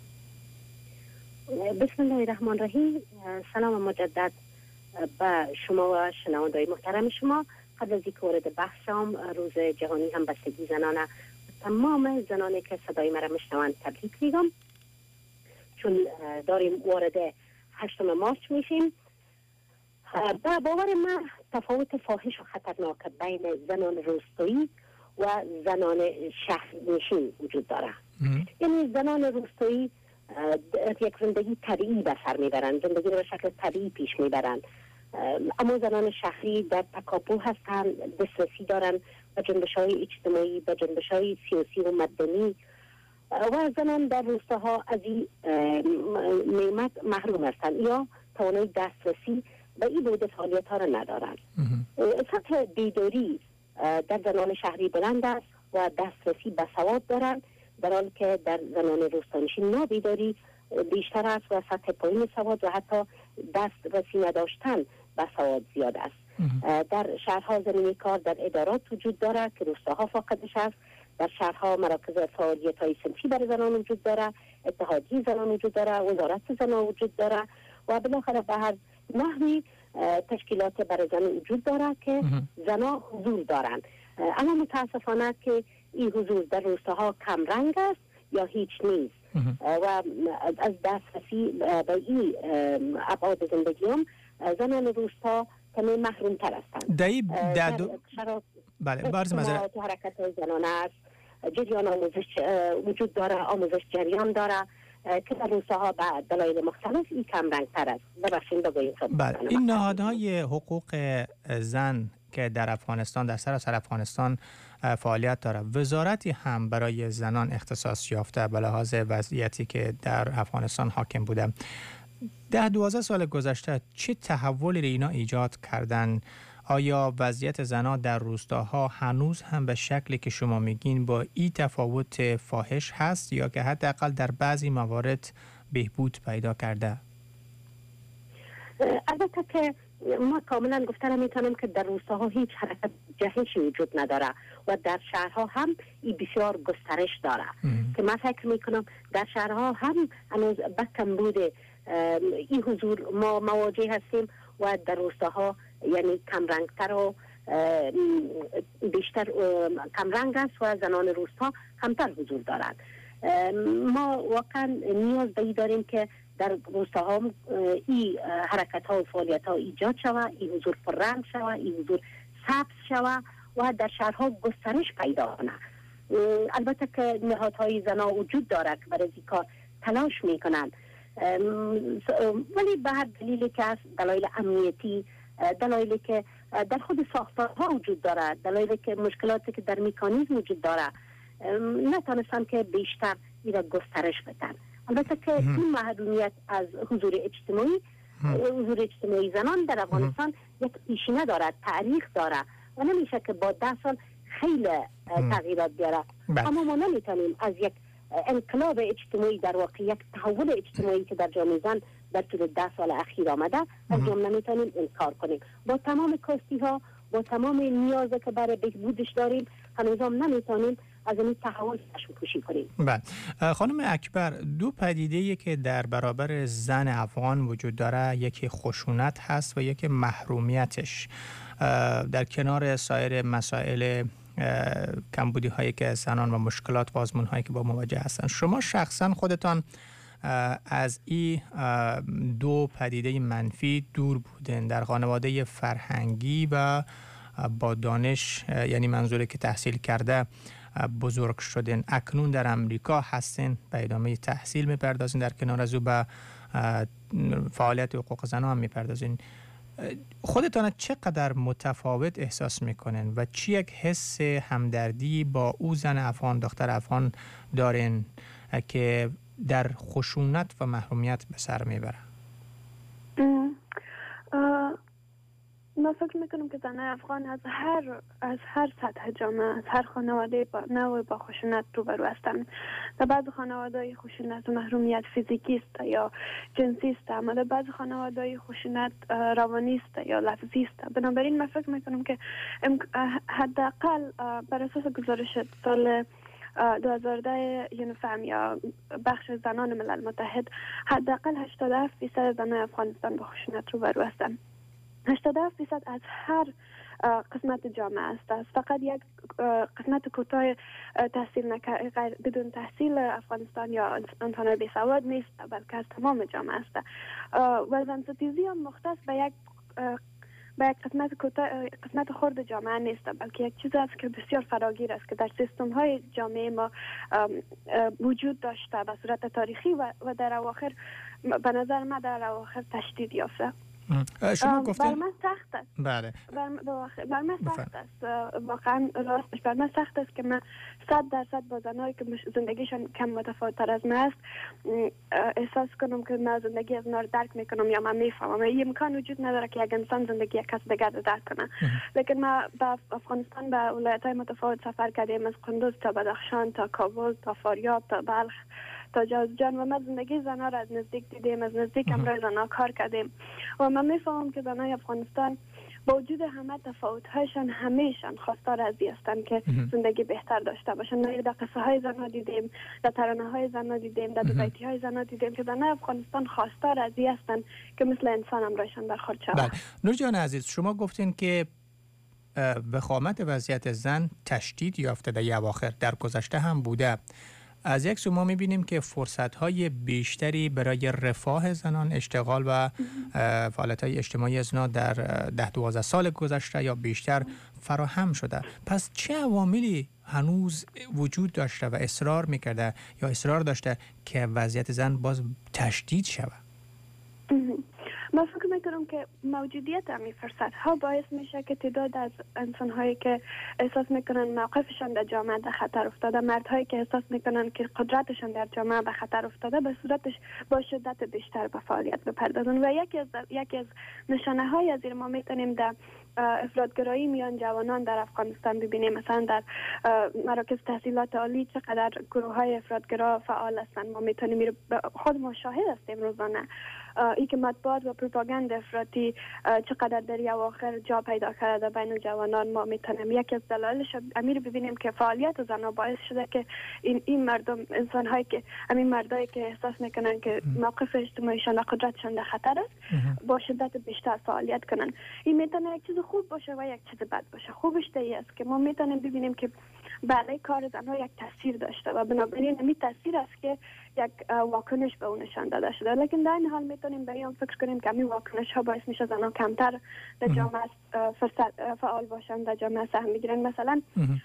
بسم الله الرحمن الرحیم. سلام مجدد به شما و شنونده‌های محترم شما. قبل از اینکه وارد بحثم، روز جهانی همبستگی زنانه، تمام زنانی که صدای مرا میشنوند تبریک میگم، چون داریم وارد هشتم مارچ میشیم. با باور من تفاوت فاحش و خطرناک بین زنان روستایی و زنان شهرنشین وجود داره. یعنی زنان روستایی یک زندگی طبیعی به سر میبرند، زندگی رو به شکل طبیعی پیش میبرند، اما زنان شهری در تکاپو هستند، دسترسی دارند به جنبش‌های اجتماعی، به جنبش‌های سیاسی و مدنی، و زنان در روستاها از این نعمت محروم هستند یا توانایی دسترسی به این بود فعالیت ها را ندارند. سطح بیداری در زنان شهری بلند است و دسترسی به سواد دارند، در حالی که در زنان روستانشین نابیداری بیشتر است و سطح پایین سواد و حتی دسترسی نداشتن به سواد زیاد است. در شهرها زمینی کار در ادارات وجود دارد که روستاها فاقدش است. در شهرها مراکز فعالیت های صنفی برای زنان وجود دارد، اتحادیه زنان وجود دارد، وزارت زنان وجود دارد و بالاخره به هر نحوی تشکیلات برای زنان وجود دارد که زنان حضور دارند. اما متاسفانه که این حضور در روستاها کم رنگ است یا هیچ نیست و از دسترسی به این ابعاد زندگی هم زنان روستا کمی محروم تر هستند. دایی دادو بله بارز مزرعه حرکت های زنانه است، جریان آموزش وجود داره، آموزش جریان داره که در روستاها به دلایل مختلف این کم رنگ تر است. ببخشید بگویید. بله، این نهادهای حقوق زن که در افغانستان در سراسر افغانستان فعالیت داره. وزارتی هم برای زنان اختصاص یافته به لحاظ وضعیتی که در افغانستان حاکم بوده. ده دوازده سال گذشته چه تحولی را اینا ایجاد کردن؟ آیا وضعیت زنان در روستاها هنوز هم به شکلی که شما میگین با این تفاوت فاحش هست یا که حداقل در بعضی موارد بهبود پیدا کرده؟ البته که ما کاملا گفتن میتونم که در روستاها هیچ حرکت جهشی وجود نداره و در شهرها هم این بسیار گسترش داره که من فکر میکنم در شهرها هم هنوز به کمبود این حضور ما مواجه هستیم و در روستاها یعنی کمرنگتر و بیشتر کمرنگ است و زنان روستا کمتر حضور دارند. ما واقعا نیاز به این داریم که در روستاها این حرکت ها و فعالیت ها ایجاد شود، این حضور پررنگ شود، این حضور ثبت شود و در شهرها گسترش پیدا کنه. البته که نهادهای زنا وجود دارد که برای این کار تلاش میکنند، ولی به هر دلیلی که از دلایل امنیتی، دلایلی که در خود ساختارها وجود دارد، دلایلی که مشکلاتی که در مکانیزم وجود دارد، نتونستن که بیشتر این را گسترش بدن. البته که این محدودیت از حضور اجتماعی حضور اجتماعی زنان در افغانستان یک پیشینه دارد، تاریخ دارد و نمیشه که با ده سال خیلی تغییرات بیاره. اما ما نمیتونیم از یک انقلاب اجتماعی، در واقع یک تحول اجتماعی که در جامعه زن در طول ده سال اخیر آمده، از جمله نمیتونیم انکار کنیم. با تمام کاستی ها، با تمام نیازی که برای بهبودش داریم، هنوز هم نمیتونیم از این تحول چشم پوشی کنیم. بله. خانم اکبر، دو پدیده‌ای که در برابر زن افغان وجود داره، یکی خشونت هست و یکی محرومیتش، در کنار سایر مسائل کمبودی هایی که زنان و مشکلات و آزمون هایی که با مواجه هستن. شما شخصا خودتان از این دو پدیده منفی دور بودن، در خانواده فرهنگی و با دانش، یعنی منظوره که تحصیل کرده بزرگ شدن. اکنون در امریکا هستین، به ادامه تحصیل میپردازین، در کنار از او به فعالیت حقوق زنان هم میپردازین. خودتان چقدر متفاوت احساس میکنن و چی یک حس همدردی با او زن افغان، دختر افغان دارین که در خشونت و محرومیت به سر میبره؟ من فکر میکنم که زنای افغان از هر از هر سطح جامعه، از هر خانواده با نوع با خشونت روبرو هستند. در بعض خانواده خشونت و محرومیت فیزیکی است یا جنسی است، اما در بعض خانواده خشونت روانی است یا لفظی است. بنابراین من فکر میکنم که حداقل بر اساس گزارش سال دو هزار و ده یونیفم یا بخش زنان ملل متحد، حداقل هشتاد و هفت درصد زنان افغانستان با خشونت روبرو هستند. هشتاد و هفت درصد از هر قسمت جامعه است. فقط یک قسمت کوتاه تحصیل نکرده بدون تحصیل افغانستان یا انسان بی سواد نیست، بلکه از تمام جامعه است. و زنستیزی هم مختص به یک به یک قسمت قسمت خرد جامعه نیست، بلکه یک چیز است که بسیار فراگیر است که در سیستم های جامعه ما وجود داشته به صورت تاریخی و در اواخر به نظر من در اواخر تشدید یافته. شما گفتین بر من سخت است. بله. بر, بر من سخت است. واقعا راستش بر من سخت است که من صد درصد با زنایی که زندگیشان کم متفاوت تر از من است احساس کنم که من زندگی از اونا رو درک میکنم یا من میفهمم. این امکان وجود نداره که یک انسان زندگی یک کس دیگر رو درک کنه. لیکن ما با افغانستان به ولایت‌های متفاوت سفر کردیم، از قندوز تا بدخشان تا کابل تا فاریاب تا بلخ تا جوزجان و ما زندگی زنها را از نزدیک دیدیم، از نزدیک همراه زنها کار کردیم و من میفهمم که زنهای افغانستان با وجود همه تفاوت‌هایشان همیشان خواستار از این هستند که زندگی بهتر داشته باشند. ما در قصه های زنها دیدیم، در ترانه های زنها دیدیم، در بیتی های زنها دیدیم که زنهای افغانستان خواستار از این هستند که مثل انسان همراهشان برخورد شود. بله. نور جان عزیز، شما گفتین که وخامت وضعیت زن تشدید یافته در اواخر، در گذشته هم بوده. از یک سو ما می‌بینیم که فرصت‌های بیشتری برای رفاه زنان، اشتغال و فعالیت‌های اجتماعی زنان در ده دوازده سال گذشته یا بیشتر فراهم شده. پس چه عواملی هنوز وجود داشته و اصرار می‌کرده یا اصرار داشته که وضعیت زن باز تشدید شود؟ ما فکر میکنم که موجودیت همین فرصت ها باعث میشه که تعداد از انسان هایی که احساس میکنن موقفشان در جامعه در خطر افتاده، مردهایی که احساس میکنن که قدرتشان در جامعه به خطر افتاده، به صورتش با شدت بیشتر به فعالیت بپردازن. و یکی از یکی از نشانه های از این ما میتونیم در افراطگرایی میان جوانان در افغانستان ببینیم. مثلا در مراکز تحصیلات عالی چقدر گروه های افراطگرا فعال هستند. ما میتونیم خود مشاهد هستیم روزانه ای که مطبوعات و پروپاگاند افراطی چقدر در اواخر جا پیدا کرده بین جوانان. ما میتونیم یکی از دلایلش امیر ببینیم که فعالیت زنان باعث شده که این این مردم، انسان هایی که همین مردایی که احساس میکنن که موقف اجتماعیشان و قدرتشان در خطر است با شدت بیشتر فعالیت کنن. این میتونه یک چیز خوب باشه و یک چیز بد باشه. خوبش این است که ما میتونیم ببینیم که بله کار زنها یک تاثیر داشته و بنابراین همین تاثیر است که یک واکنش به اون نشان داده شده. لیکن در این حال میتونیم به این فکر کنیم که همین واکنش ها باعث میشه زنها کمتر در جامعه فعال باشن، در جامعه سهم بگیرن. مثلا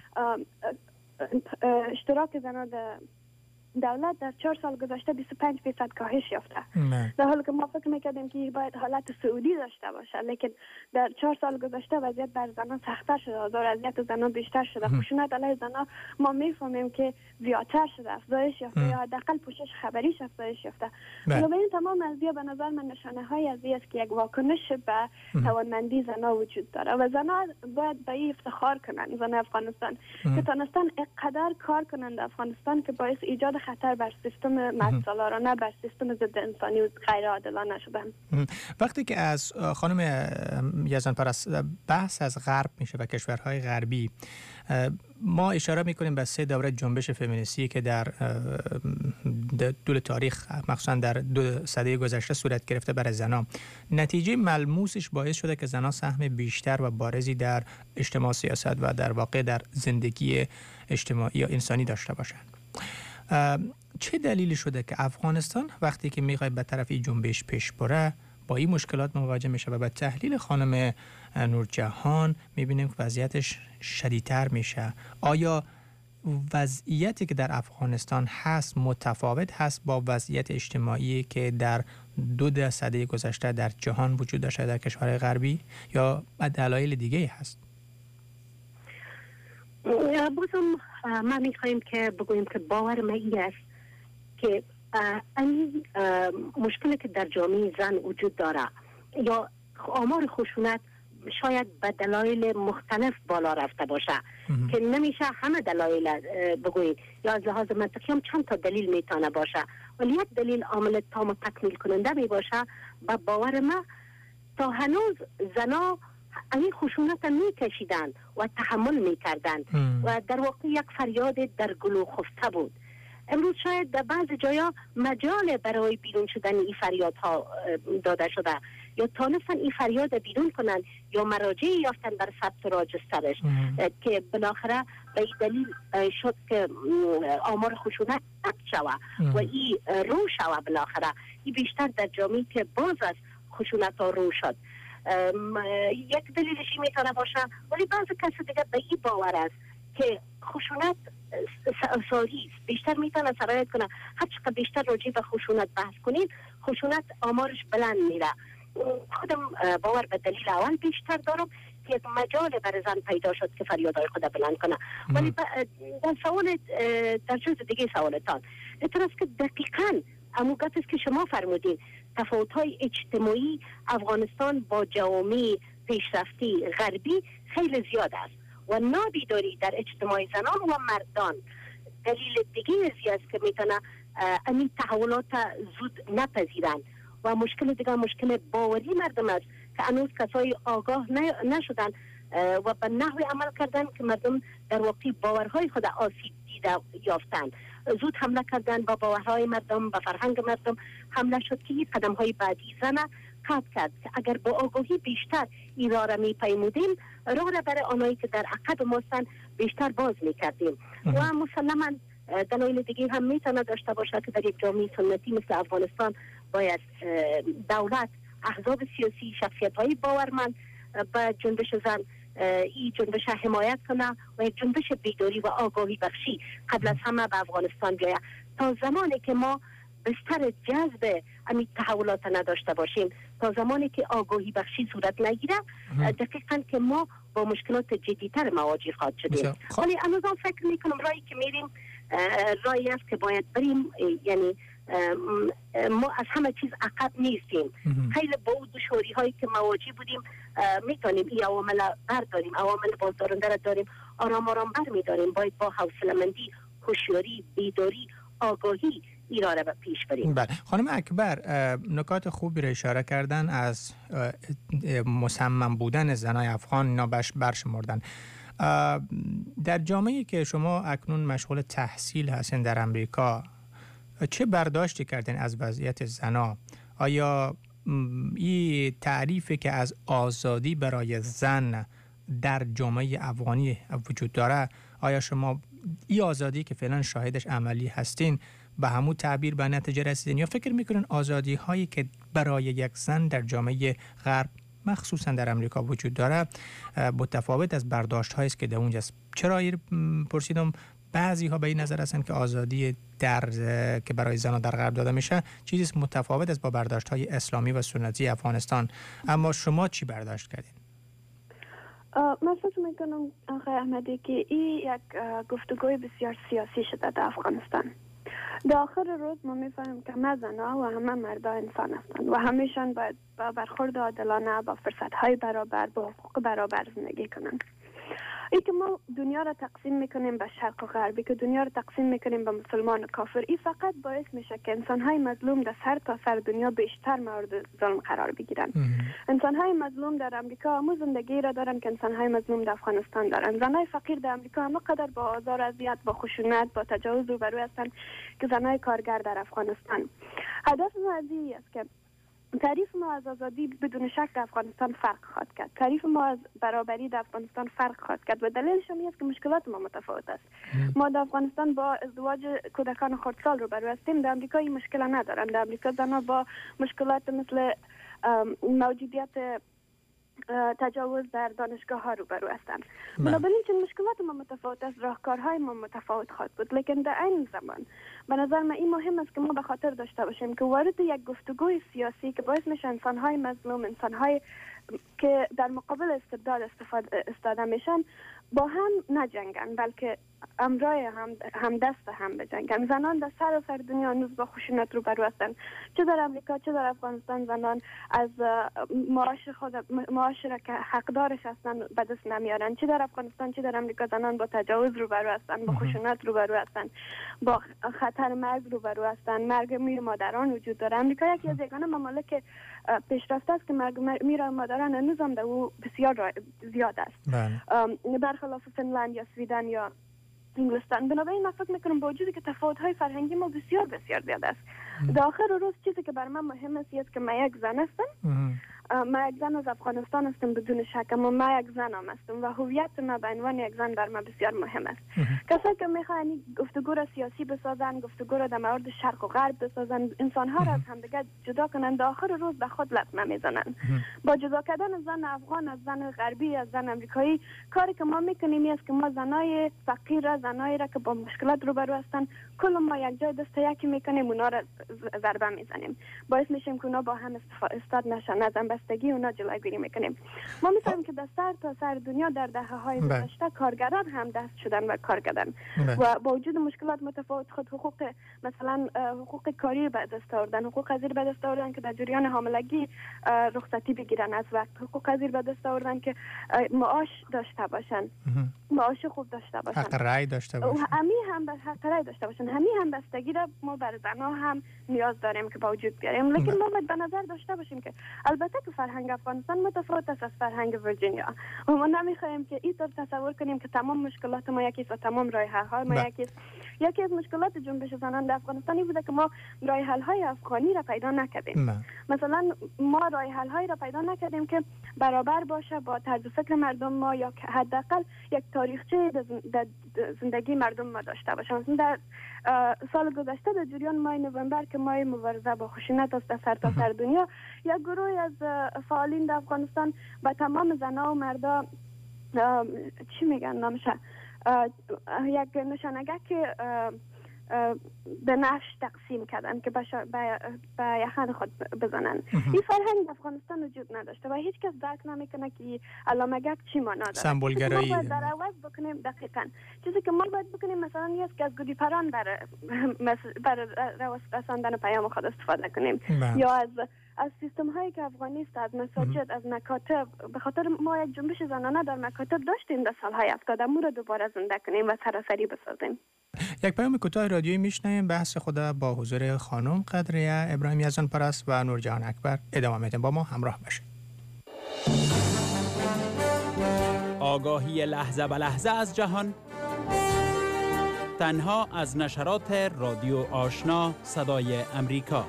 اشتراک زنها در دولت در چهار سال گذشته بیست و پنج درصد کاهش یافته. در حالی که ما فکر میکردیم که باید حالت سعودی داشته باشه، لیکن در چهار سال گذشته وضعیت بر زنان سخت‌تر شده، آزار اذیت زنان بیشتر شده، خشونت علیه زنان ما میفهمیم که زیادتر شده، افزایش یافته یا حداقل پوشش خبریش افزایش یافته. بنابراین تمام از به نظر من نشانه های از است که یک واکنش به توانمندی زنان وجود داره و زنان باید به این افتخار کنن، زنان افغانستان که تونستن اینقدر کار کنند در افغانستان که باعث ایجاد خطر بر سیستم مردسالارانه، بر سیستم ضد انسانی و غیر عادلانه شدن. وقتی که از خانم یزدان پرست بحث از غرب میشه و کشورهای غربی، ما اشاره میکنیم به سه دوره جنبش فمینیستی که در طول تاریخ مخصوصا در دو سده گذشته صورت گرفته برای زنان. نتیجه ملموسش باعث شده که زنان سهم بیشتر و بارزی در اجتماع، سیاست و در واقع در زندگی اجتماعی یا انسانی داشته باشند. چه دلیلی شده که افغانستان وقتی که میخواد به طرف این جنبش پیش بره با این مشکلات مواجه میشه و به تحلیل خانم نورجهان میبینیم که وضعیتش شدیدتر میشه؟ آیا وضعیتی که در افغانستان هست متفاوت هست با وضعیت اجتماعی که در دو دهه گذشته در جهان وجود داشته در کشورهای غربی یا دلایل دیگه هست؟ بازم ما میخوایم که بگوییم که باور ما این است که این مشکلی که در جامعه زن وجود داره یا آمار خشونت شاید به دلایل مختلف بالا رفته باشه که نمیشه همه دلایل بگوییم یا از لحاظ منطقی هم چند تا دلیل میتونه باشه، ولی یک دلیل عامل تام و تکمیل کننده میباشه. به باور ما تا هنوز زنا این خشونت میکشیدن و تحمل میکردن و در واقع یک فریاد در گلو خفته بود. امروز شاید در بعض جایا مجال برای بیرون شدن این فریادها داده شده یا تانستن این فریاد بیرون کنن یا مراجعی یافتن در ثبت راجسترش که بالاخره به این دلیل شد که آمار خشونت ثبت شود و این رو شود. بالاخره این بیشتر در جامعه که باز از خشونت ها رو شد. یک دلیلشی میتونه باشه، ولی بعض کسی دیگه به این باور است که خشونت ساری است، بیشتر میتونه سرایت کنه. هر چقدر بیشتر راجع به خشونت بحث کنین خشونت آمارش بلند میره. خودم باور به دلیل اول بیشتر دارم که یک مجال برای زن پیدا شد که فریادهای خود بلند کنه. ولی در سوال در جز دیگه سوالتان اعتراض که دقیقاً اموگت است که شما فرمودین، تفاوت‌های اجتماعی افغانستان با جوامع پیشرفتی غربی خیلی زیاد است و نابیداری در اجتماع زنان و مردان دلیل دیگه است که میتونه این تحولات زود نپذیرن و مشکل دیگه مشکل باوری مردم است که هنوز کسای آگاه نشدن و به نحوی عمل کردن که مردم در واقع باورهای خود آسیب دیده یافتن. زود حمله کردن با باورهای مردم، با فرهنگ مردم حمله شد که این قدم های بعدی زنه قطع کرد که اگر با آگاهی بیشتر این را را می پیمودیم راه را برای آنهایی که در عقب ماستن بیشتر باز می کردیم و مسلما دلایل دیگه هم میتونه داشته باشه که در یک جامعه سنتی مثل افغانستان باید دولت، احزاب سیاسی، شخصیت های باورمند به جنبش زن این جنبش حمایت کنه و یک جنبش بیداری و آگاهی بخشی قبل از همه به افغانستان بیاید تا زمانی که ما بستر جذب امی تحولات نداشته باشیم، تا زمانی که آگاهی بخشی صورت نگیره دقیقاً که ما با مشکلات جدیتر مواجه خواهد شدیم. ولی امروز فکر میکنم رایی که میریم رایی است که باید بریم، یعنی ما از همه چیز عقب نیستیم. خیلی با دشواری هایی که مواجه بودیم میتونیم این عوامل برداریم، عوامل بازدارنده را داریم، آرام آرام بر میداریم. باید با حوصله‌مندی، هوشیاری، بیداری، آگاهی ایران را به پیش بریم. بله خانم اکبر، نکات خوبی را اشاره کردن از مصمم بودن زنای افغان، اینا برشمردن. در جامعه‌ای که شما اکنون مشغول تحصیل هستین در امریکا، چه برداشتی کردین از وضعیت زنا؟ آیا این تعریفی که از آزادی برای زن در جامعه افغانی وجود داره، آیا شما این آزادی که فعلا شاهدش عملی هستین به همون تعبیر به نتیجه رسیدین، یا فکر میکنین آزادی هایی که برای یک زن در جامعه غرب مخصوصا در امریکا وجود داره متفاوت از برداشت هایی است که در اونجاست؟ چرا پرسیدم؟ بعضی ها به این نظر هستند که آزادی در که برای زنان در غرب داده میشه چیزی متفاوت است با برداشت های اسلامی و سنتی افغانستان، اما شما چی برداشت کردین؟ من فکر میکنم آقای احمدی که این یک گفتگوی بسیار سیاسی شده در افغانستان. در آخر روز ما میفهمیم که همه زنها و همه مردا انسان هستند و همیشان باید با برخورد عادلانه، با فرصت های برابر، با حقوق برابر زندگی کنند. ای که ما دنیا را تقسیم میکنیم به شرق و غربی، که دنیا را تقسیم میکنیم به مسلمان و کافر، این فقط باعث میشه که انسانهای مظلوم در سر تا سر دنیا بیشتر مورد ظلم قرار بگیرن. انسانهای مظلوم در امریکا همون زندگی را دارن که انسانهای مظلوم در افغانستان دارن. زنای فقیر در امریکا همه قدر با آزار و اذیت، با خشونت، با تجاوز روبرو هستن که زنای کارگر در افغانستان. هدف ما از این است که تعریف ما از آزادی بدون شک در افغانستان فرق خواهد کرد. تعریف ما از برابری در افغانستان فرق خواهد کرد و دلیلش هم است که مشکلات ما متفاوت است. ما در افغانستان با ازدواج کودکان خردسال روبرو هستیم، در امریکا این مشکل ندارن. در امریکا زنها با مشکلات مثل موجودیت تجاوز در دانشگاه ها روبرو هستند. بنابراین چون مشکلات ما متفاوت است، راهکارهای ما متفاوت خواهد بود. لیکن در این زمان به نظر من این مهم است که ما به خاطر داشته باشیم که وارد یک گفتگوی سیاسی که باعث میشه انسانهای مظلوم، انسانهای که در مقابل استبداد استفاده استفاده میشن با هم نجنگن، بلکه امرای هم هم دست هم بجنگن. زنان در سر و سر دنیا هنوز با خشونت روبرو هستند، چه در امریکا چه در افغانستان. زنان از معاش خود معاش را که حقدارش هستند به دست نمیارن، چه در افغانستان چه در امریکا. زنان با تجاوز روبرو هستند، با خشونت روبرو هستند، با خطر مرگ روبرو هستند. مرگ میر مادران وجود داره. امریکا یکی از یگانه ممالک پیشرفته است که مرگ میر مادران هنوز هم در او بسیار زیاد است، برخلاف فنلند یا سویدن یا انگلستان. بنابراین من فکر میکنم با وجودی که تفاوت‌های فرهنگی ما بسیار بسیار زیاد است، در آخر روز چیزی که بر من مهم است است که من یک زن هستم. من یک زن از افغانستان هستم بدون شک، اما من یک زن هم هستم و هویت من به عنوان یک زن در من بسیار مهم است. کسایی که میخوان گفتگو را سیاسی بسازن، گفتگو را در مورد شرق و غرب بسازن، انسان‌ها را از همدیگر جدا کنن، در آخر روز به خود لطمه میزنن. با جدا کردن زن افغان از زن غربی، از زن امریکایی، کاری که ما میکنیم است که ما زنای فقیر، زنایی را که با مشکلات روبرو هستن، کل ما یک جای دست یکی میکنیم، اونا را ضربه میزنیم، باعث میشیم که اونا با هم استاد نشن، از بستگی اونا جلوگیری میکنیم. ما می‌فهمیم که در سر تا سر دنیا در دهه‌های گذشته کارگران هم دست شدن و کار کردن و با وجود مشکلات متفاوت خود حقوق مثلا حقوق کاری به دست آوردن، حقوق پذیر به دست آوردن که در جریان حاملگی رخصتی بگیرن از وقت، حقوق پذیر به دست آوردن که معاش داشته باشن، معاش خوب داشته باشن، حق رأی داشته باشن، همین هم به حق رأی داشته باشن. همین هم بستگی را ما بر زنها هم نیاز داریم که با وجود بیاریم. لیکن ما باید به نظر داشته باشیم که البته که فرهنگ افغانستان متفاوت است از فرهنگ ورجینیا و ما نمیخوایم که اینطور تصور کنیم که تمام مشکلات ما یکی است و تمام راه حل های ما یکی است. یکی از مشکلات جنبش زنان در افغانستان بوده که ما راه حل های افغانی را پیدا نکردیم. مثلا ما راه حل های را پیدا نکردیم که برابر باشه با طرز فکر مردم ما، یا حداقل یک تاریخچه در زندگی مردم ما داشته باشه. مثلا در سال گذشته در جریان ماه نوامبر که ماه مبارزه با خشونت است در سر تا سر دنیا، یک گروه از فعالین در افغانستان با تمام زنها و مردا چی میگن نامشه یک نشانگک به نش تقسیم کردن که به یخن خود بزنن. این فرهنگ افغانستان وجود نداشته و هیچ کس درک نمیکنه که علامگک چی معنا داره. سمبولگرایی ما باید در عوض بکنیم. دقیقاً چیزی که ما باید بکنیم مثلا نیست که از گودی پران برای برای رساندن پیام خود استفاده کنیم بله. یا از از سیستم هایی که افغانی است، از مساجد، از مکاتب. به خاطر ما یک جنبش زنانه در مکاتب داشتیم در سالهای هفتاد، مو رو دوباره زنده کنیم و سراسری بسازیم. یک پیام کوتاه رادیویی میشنویم. بحث خود با حضور خانم قدریه ابراهیم یزدان پرست و نورجهان اکبر ادامه میدیم. با ما همراه باشید. آگاهی لحظه به لحظه از جهان تنها از نشرات رادیو آشنا صدای امریکا.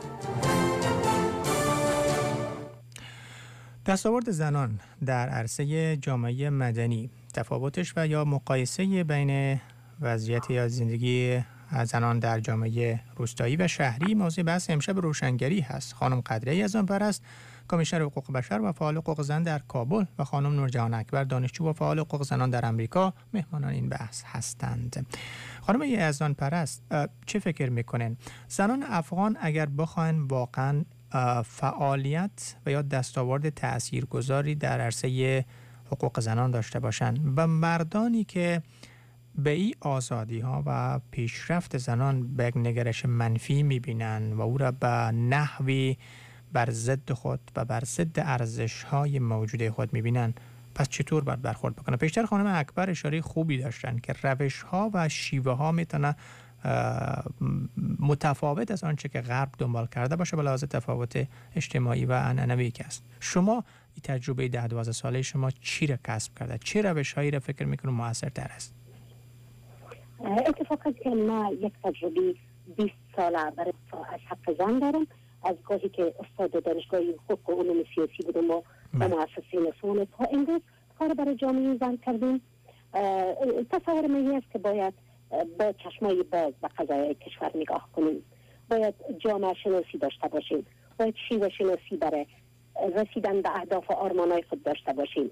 دستاورد زنان در عرصه جامعه مدنی، تفاوتش و یا مقایسه بین وضعیت یا زندگی زنان در جامعه روستایی و شهری موضوع بحث امشب روشنگری هست. خانم قدریه یزدان پرست، کمیشنر حقوق بشر و فعال حقوق زن در کابل و خانم نورجهان اکبر، دانشجو و فعال حقوق زنان در امریکا مهمانان این بحث هستند. خانم یزدان پرست، چه فکر میکنین زنان افغان اگر بخواین واقعا فعالیت و یا دستاورد تاثیرگذاری در عرصه حقوق زنان داشته باشند و مردانی که به این آزادی ها و پیشرفت زنان به یک نگرش منفی میبینن و او را به نحوی بر ضد خود و بر ضد ارزش های موجود خود میبینن، پس چطور باید برخورد بکنه؟ پیشتر خانم اکبر اشاره خوبی داشتن که روش ها و شیوه ها میتونه متفاوت از آنچه که غرب دنبال کرده باشه به لحاظ تفاوت اجتماعی و عنعنوی که است. شما این تجربه ده دوازده ساله شما چی را کسب کرده؟ چه روش هایی را فکر میکنم موثرتر است؟ اتفاقا که ما یک تجربه بیست ساله برای از حق زن دارم. از گاهی که استاد دانشگاه حقوق و علوم سیاسی بودم و مؤسسه نسوان تا امروز کار برای جامعه زن کردیم. تصور من است که باید با چشمای باز به قضایای کشور نگاه کنیم. باید جامعه شناسی داشته باشیم. باید شیوه شناسی برای رسیدن به اهداف و آرمانهای خود داشته باشیم.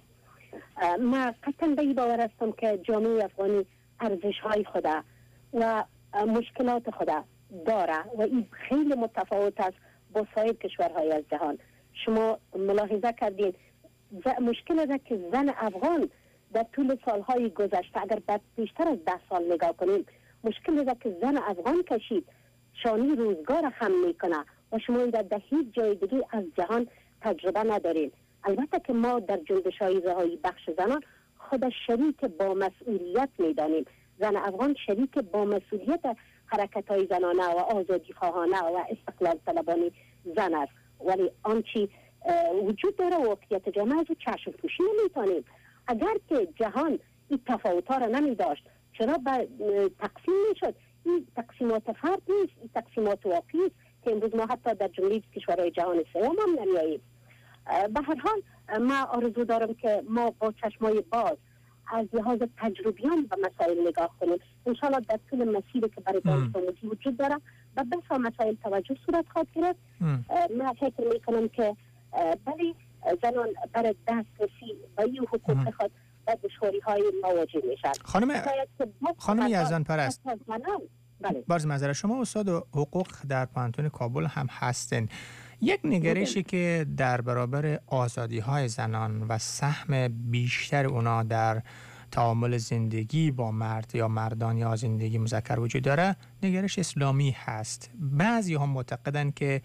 ما قطعا به این باور هستم که جامعه افغانی ارزش‌های خود و مشکلات خود داره و این خیلی متفاوت است با سایر کشورهای از جهان. شما ملاحظه کردین مشکل است که زن افغان در طول سالهای گذشته اگر بعد بیشتر از ده سال نگاه کنیم، مشکل است که زن افغان کشید شانی روزگار خم میکنه و شما این در هیچ جای دیگه از جهان تجربه ندارین. البته که ما در جنبش‌های رهایی بخش زنان خود شریک با مسئولیت میدانیم. زن افغان شریک با مسئولیت حرکت‌های زنانه و آزادی خواهانه و استقلال طلبانی زن است، ولی آنچه وجود داره واقعیت جامعه از چشم پوشی نمیتونیم. اگر که جهان این تفاوت‌ها را نمی داشت چرا به تقسیم میشد؟ این تقسیمات فرد نیست، این تقسیمات واقعی است که امروز ما حتی در جمله کشورهای جهان سوم هم نمیاییم. به هر حال ما آرزو دارم که ما با چشمای باز از لحاظ تجربیان به مسائل نگاه کنیم. انشاءالله در طول مسیری که برای دانش آموزی وجود داره و بسا مسائل توجه صورت خواهد گرفت. من فکر میکنم که برای زنان برای دسترسی به این حقوق خود و دشواری های مواجه میشن. خانم خانم یزدان پرست، بله. باز منظره شما استاد حقوق در پانتون کابل هم هستین. یک نگرشی که در برابر آزادی های زنان و سهم بیشتر اونا در تعامل زندگی با مرد یا مردان یا زندگی مذکر وجود داره، نگرش اسلامی هست. بعضی ها معتقدن که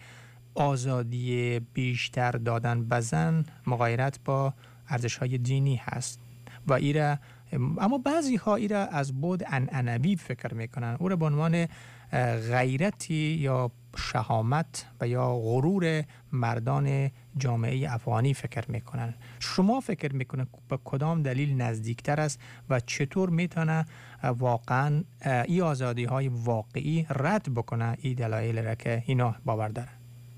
آزادی بیشتر دادن به زن مغایرت با ارزش های دینی هست و ایره، اما بعضی ها ایره از بعد عنعنوی فکر میکنن، او را به عنوان غیرتی یا شهامت و یا غرور مردان جامعه افغانی فکر میکنن. شما فکر میکنن به کدام دلیل نزدیکتر است و چطور میتونه واقعا این آزادی های واقعی رد بکنه این دلایل را که اینا باور داره؟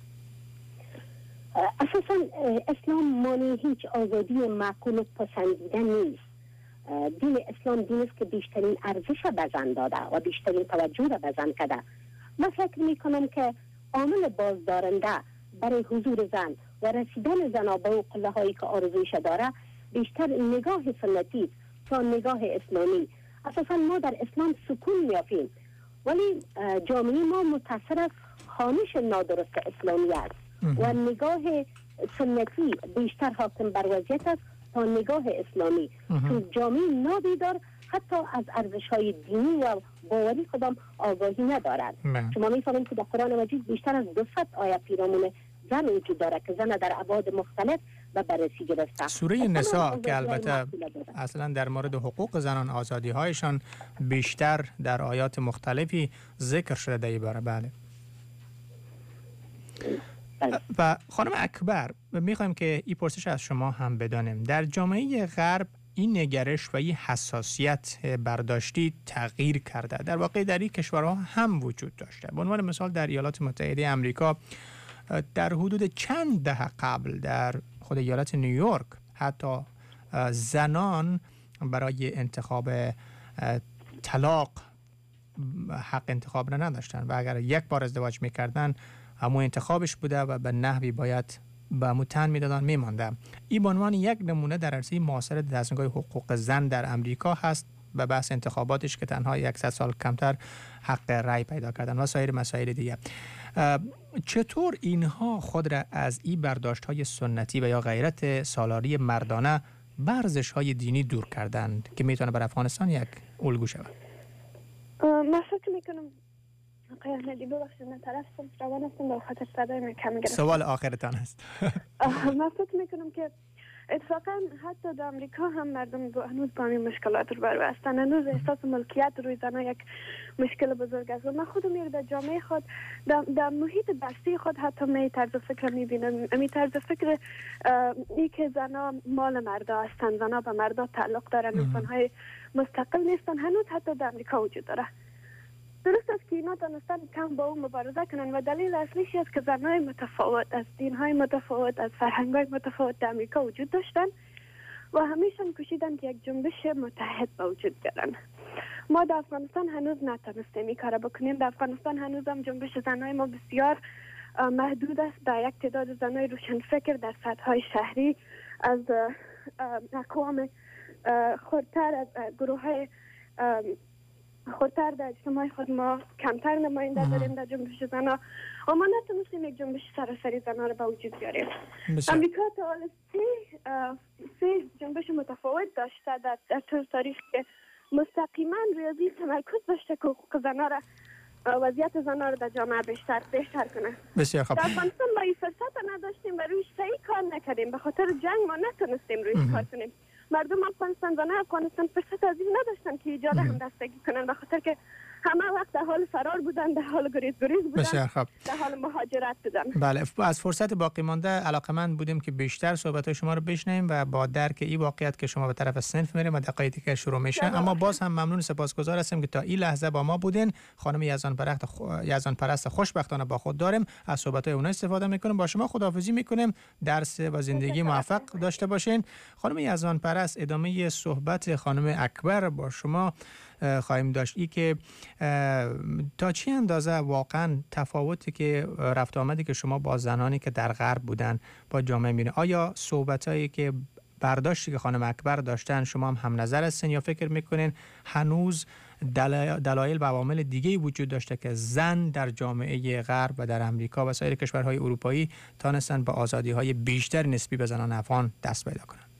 اساسا اسلام مانع هیچ آزادی معقول و پسندیده نیست. دین اسلام دین است که بیشترین ارزش به زن داده و بیشترین توجه را به زن کرده. من فکر میکنم که عامل بازدارنده برای حضور زن و رسیدن زن به اون قله هایی که آرزویش داره بیشتر نگاه سنتی تا نگاه اسلامی. اساسا ما در اسلام سکون میافیم ولی جامعه ما متأثر از خوانش نادرست اسلامی است و نگاه سنتی بیشتر حاکم بر وضعیت است تا نگاه اسلامی. تو جامعه نابیدار حتی از ارزش‌های دینی و باوری خودم آگاهی ندارد. شما می‌فهمید که در قرآن مجید بیشتر از دویست آیه پیرامون زن وجود دارد که زن در ابعاد مختلف و بررسی گرفته. سوره نساء که البته اصلا در مورد حقوق زنان آزادی هایشان بیشتر در آیات مختلفی ذکر شده در این باره. بله. و خانم اکبر میخوایم که این پرسش از شما هم بدانیم، در جامعه غرب این نگرش و این حساسیت برداشتی تغییر کرده، در واقع در این کشورها هم وجود داشته. به عنوان مثال در ایالات متحده آمریکا در حدود چند دهه قبل در خود ایالت نیویورک حتی زنان برای انتخاب طلاق حق انتخاب را نداشتن و اگر یک بار ازدواج میکردن همون انتخابش بوده و به نحوی باید به همون تن میدادن میمانده. این به عنوان یک نمونه در عرصه معاصر دستگاه حقوق زن در امریکا هست و بحث انتخاباتش که تنها صد سال کمتر حق رأی پیدا کردن و سایر مسائل دیگه. چطور اینها خود را از این برداشت‌های سنتی و یا غیرت سالاری مردانه به ارزش‌های دینی دور کردند که میتونه بر افغانستان یک الگو شود؟ من فکر میکنم آقای احمدی ببخشید من طرف روان هستم به خاطر صدای من کم گرفت. سوال آخرتان هست. من فکر میکنم که اتفاقا حتی در امریکا هم مردم هنوز با این مشکلات رو برو هستن. هنوز احساس ملکیت روی زنها یک مشکل بزرگ است و من خودم میره در جامعه خود در, در محیط دستی خود حتی می طرز فکر میبینم. می طرز فکر ای که زنها مال مردا هستن، زنها به مردا تعلق دارن، انسانهای مستقل نیستن، هنوز حتی در امریکا وجود داره. درست است که اینا دانستن کم با اون مبارزه کنن و دلیل اصلیش است که زنهای متفاوت از دینهای متفاوت از فرهنگهای متفاوت در امریکا وجود داشتن و همیشون کوشیدن که یک جنبش متحد به وجود بیارن. ما در افغانستان هنوز نتونستیم این کار بکنیم. در افغانستان هنوز هم جنبش زنهای ما بسیار محدود است به یک تعداد زنهای روشنفکر در سطحهای شهری از اقوام خردتر، از گروه های خودتر در اجتماع خود ما کمتر نماینده داریم در جنبش زنها و ما نتونستیم یک جنبش سراسری زنها رو به وجود بیاریم. امریکا تا حالا سه سه جنبش متفاوت داشته در, در طول تاریخ که مستقیما ریاضی تمرکز داشته که حقوق زنها را وضعیت زنها رو در جامعه بیشتر بهتر کنه. بسیار خوب. در افغانستان ما این فرصت نداشتیم و رویش صحیح کار نکردیم. به خاطر جنگ ما نتونستیم رویش کار کنیم. مردم افغانستان و نه افغانستان فرصت از این نداشتن که ایجاد هم دستگی کنن به خاطر که همه وقت در حال فرار بودن، در حال گریز گریز بودن، در حال مهاجرت بودن. بله، از فرصت باقی مانده علاقمند بودیم که بیشتر صحبت‌های شما رو بشنویم و با درک این واقعیت که شما به طرف صنف میریم و دقایقی که شروع میشه. اما باز هم ممنون سپاسگزار هستیم که تا این لحظه با ما بودین. خانم یزدان پرست خو... یزدان پرست خوشبختانه با خود داریم، از صحبت‌های اونها استفاده میکنیم. با شما خداحافظی میکنیم. درس و زندگی موفق داشته باشین. خانم یزدان پرست، ادامه صحبت خانم اکبر با شما خواهیم داشت. ای که تا چه اندازه واقعا تفاوتی که رفت آمدی که شما با زنانی که در غرب بودن با جامعه می‌بینید، آیا صحبتایی که برداشتی که خانم اکبر داشتن شما هم هم نظر هستین یا فکر میکنین هنوز دلایل و عوامل دیگه‌ای وجود داشته که زن در جامعه غرب و در امریکا و سایر کشورهای اروپایی تانستن با آزادی‌های بیشتر نسبی به زنان افغان دست پیدا کنند؟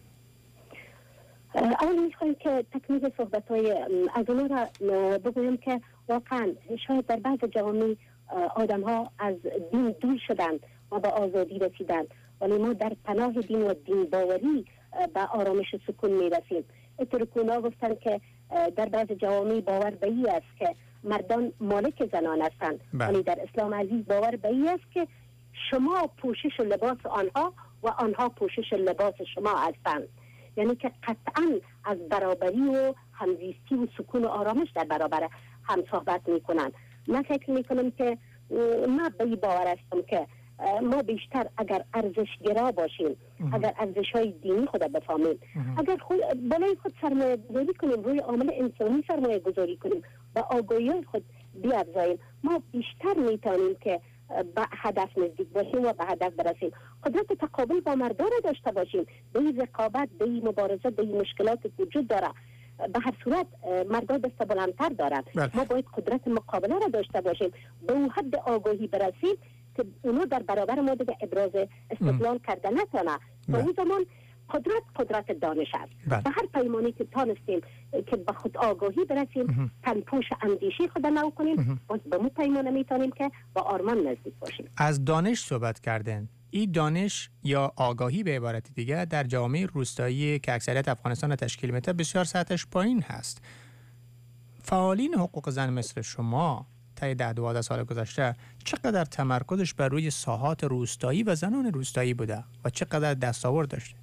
اول میخوایم که تکمیل صحبت های از اونها را بگویم که واقعا شاید در بعض جوامع آدم ها از دین دور شدند و به آزادی رسیدند، ولی ما در پناه دین و دین باوری به آرامش سکون میرسیم. اترکونا گفتن که در بعض جوامع باور به این است که مردان مالک زنان هستند، ولی در اسلام عزیز باور به این است که شما پوشش و لباس آنها و آنها پوشش لباس شما هستند. یعنی که قطعا از برابری و همزیستی و سکون و آرامش در برابر هم صحبت میکنن. من فکر میکنم که ما به این باور هستم که ما بیشتر اگر ارزشگرا باشیم، اگر ارزش های دینی خود بفهمیم، اگر خود بالای خود سرمایه گذاری کنیم، روی عامل انسانی سرمایه گذاری کنیم و آگاهی خود بیافزاییم، ما بیشتر میتونیم که به هدف نزدیک باشیم و به هدف برسیم. قدرت تقابل با مردان را داشته باشیم. به این رقابت، به این مبارزه، به این مشکلات وجود داره. به هر صورت مردان دست بلندتر دارند. ما باید قدرت مقابله را داشته باشیم، به اون حد آگاهی برسیم که اونا در برابر ما دیگه ابراز استقلال کرده نتونه. تا اون زمان قدرت قدرت دانش است. به هر پیمانی که تانستیم که به خود آگاهی برسیم، تنپوش اندیشی خود نو کنیم، باز به مو پیمانه میتونیم که با آرمان نزدیک باشیم. از دانش صحبت کردن. این دانش یا آگاهی به عبارت دیگه در جامعه روستایی که اکثریت افغانستان تشکیل میده بسیار سطحش پایین هست. فعالین حقوق زن مثل شما طی ده دوازده سال گذشته چقدر تمرکزش بر روی ساحات روستایی و زنان روستایی بوده و چقدر دستاورد داشته؟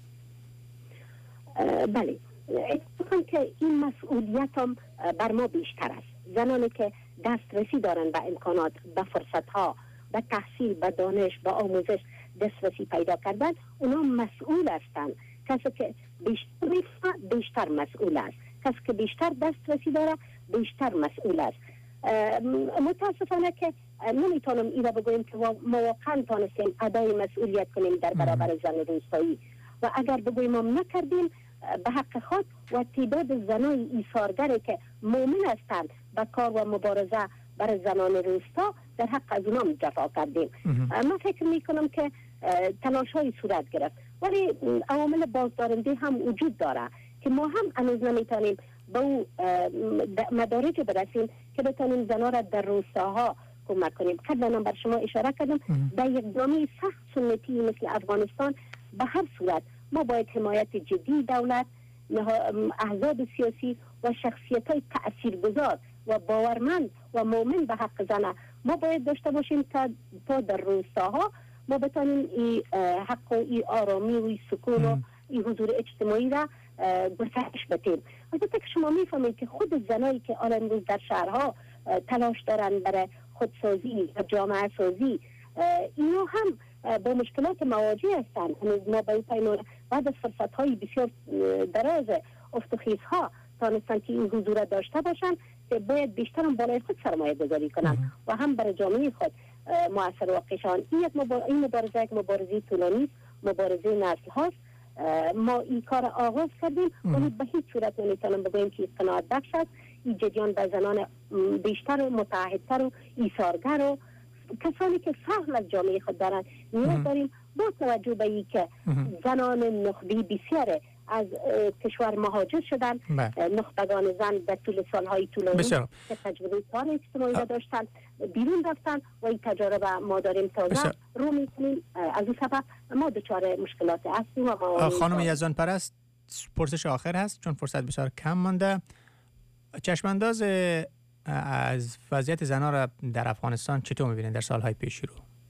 بله، اتفاقاً که این مسئولیت هم بر ما بیشتر است. زنانی که دسترسی دارن به امکانات، به فرصت ها، به تحصیل، به دانش، به آموزش دسترسی پیدا کردن، اونا مسئول هستند. کسی که بیشتر میفهمه بیشتر مسئول است، کسی که بیشتر دسترسی داره بیشتر مسئول است. متاسفانه که نمیتونم اینا بگویم که ما واقعا تانستیم ادای مسئولیت کنیم در برابر زن روستایی و اگر بگویم ما نکردیم به حق خود و تعداد زنای ایثارگری که مؤمن هستند به کار و مبارزه برای زنان روستا در حق از اونها جفا کردیم. من فکر میکنم که تلاش های صورت گرفت ولی عوامل بازدارنده هم وجود داره که ما هم هنوز نمیتونیم به اون مدارج برسیم که بتونیم زنها را در روستاها کمک کنیم. قبلا بر شما اشاره کردم در یک جامعه سخت سنتی مثل افغانستان به هر صورت ما باید حمایت جدی دولت، احزاب سیاسی و شخصیت های تأثیرگذار و باورمند و مؤمن به حق زنه ما باید داشته باشیم تا, تا در روستاها ما بتانیم ای حق و ای آرامی و ای سکون و ای حضور اجتماعی را گسترش بدیم. البته که شما میفهمید که خود زنایی که الان امروز در شهرها تلاش دارن برای خودسازی و جامعه سازی، اینا هم با مشکلات مواجه هستند. هنوز ما به پیمان بعد از فرصت های بسیار دراز افتخیص ها تانستن که این حضور داشته باشن که باید بیشتر هم بالای خود سرمایه گذاری کنن و هم برای جامعه خود مؤثر واقع شوند. این این مبارزه یک مبارزه طولانی، مبارزه نسل هاست. ما این کار آغاز کردیم ولی به هیچ صورت نمیتونم بگویم که قناعت بخش است. این جریان به زنان بیشتر و متعهدتر و ایثارگر و کسانی که فهم از جامعه خود دارند نیاز داریم. با توجه به این که زنان نخبی بسیار از کشور مهاجر شدن، نخبگان زن در طول سالهای طولانی که تجربه کار اجتماعی را داشتن بیرون رفتن و این تجربه ما داریم تازه رو میکنیم. از این سبب ما دچار مشکلات هستیم. خانم یزدان پرست، پرسش آخر هست چون فرصت بسیار کم مانده. چشمانداز از وضعیت زنان را در افغانستان چطور میبینید در سالهای پیشی رو؟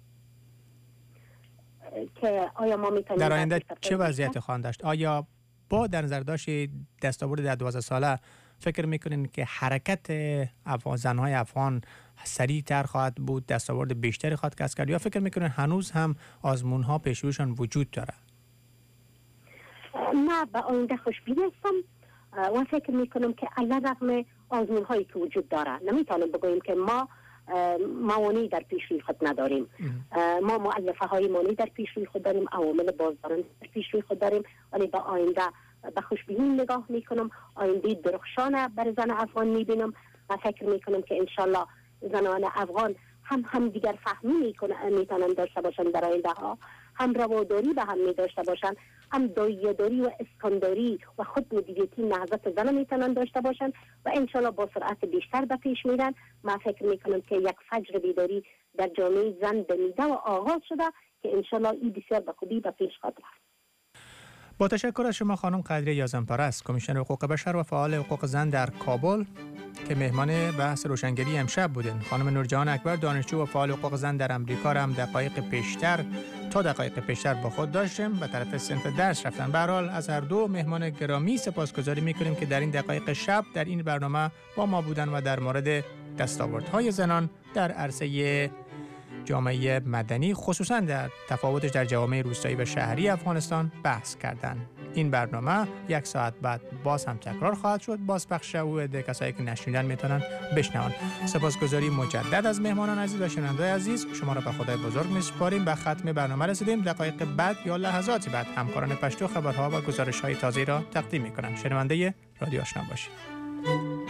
که آیا ما میتونیم در آینده چه وضعیت خواهند داشت؟ آیا با در نظر داشت دستاورد در دوازده ساله فکر میکنین که حرکت افغان زنهای افغان سریعتر خواهد بود، دستاورد بیشتری خواهد کسب کرد، یا فکر میکنین هنوز هم آزمون ها پیش رویشان وجود داره؟ نه، به آینده خوشبین هستم و فکر میکنم که علیرغم آزمون هایی که وجود داره نمیتونم بگوییم که ما موانعی در پیش روی خود نداریم. ما مؤلفه های مانی در پیش روی خود داریم، عوامل بازدارنده در پیش روی خود داریم، ولی به آینده به خوشبینی نگاه میکنم. آینده درخشان بر زن افغان میبینم و فکر میکنم که انشالله زنان افغان هم هم دیگر فهمی میکنن میتونن داشته باشن در آینده ها، هم رواداری به هم می داشته باشن، هم دایه‌داری و اسکانداری و خود مدیریتی نهضت زن میتونن داشته باشن و انشالله با سرعت بیشتر به پیش میرن. من فکر میکنم که یک فجر بیداری در جامعه زن دمیده و آغاز شده که انشالله این بسیار به خوبی به پیش خواهد رفت. با تشکر از شما خانم قدریه یزدان پرست، کمیشنر حقوق بشر و فعال حقوق زن در کابل که مهمان بحث روشنگری امشب بودن. خانم نورجهان اکبر، دانشجو و فعال حقوق زن در امریکا، هم دقایق پیشتر تا دقایق پیشتر با خود داشتیم به طرف صنف درس رفتن. به هر حال از هر دو مهمان گرامی سپاسگزاری می‌کنیم که در این دقایق شب در این برنامه با ما بودن و در مورد دستاوردهای زنان در عرصه جامعه مدنی، خصوصا در تفاوتش در جوامع روستایی و شهری افغانستان بحث کردند. این برنامه یک ساعت بعد باز هم تکرار خواهد شد. باز پخش او عده کسایی که نشنیدن میتونن بشنون. سپاسگزاری مجدد از مهمانان عزیز و شنوندگان عزیز. شما را به خدای بزرگ میسپاریم. به ختم برنامه رسیدیم. دقایق بعد یا لحظاتی بعد همکاران پشتو خبرها و گزارش‌های تازه را تقدیم می‌کنند. شنونده رادیو آشنا باشید.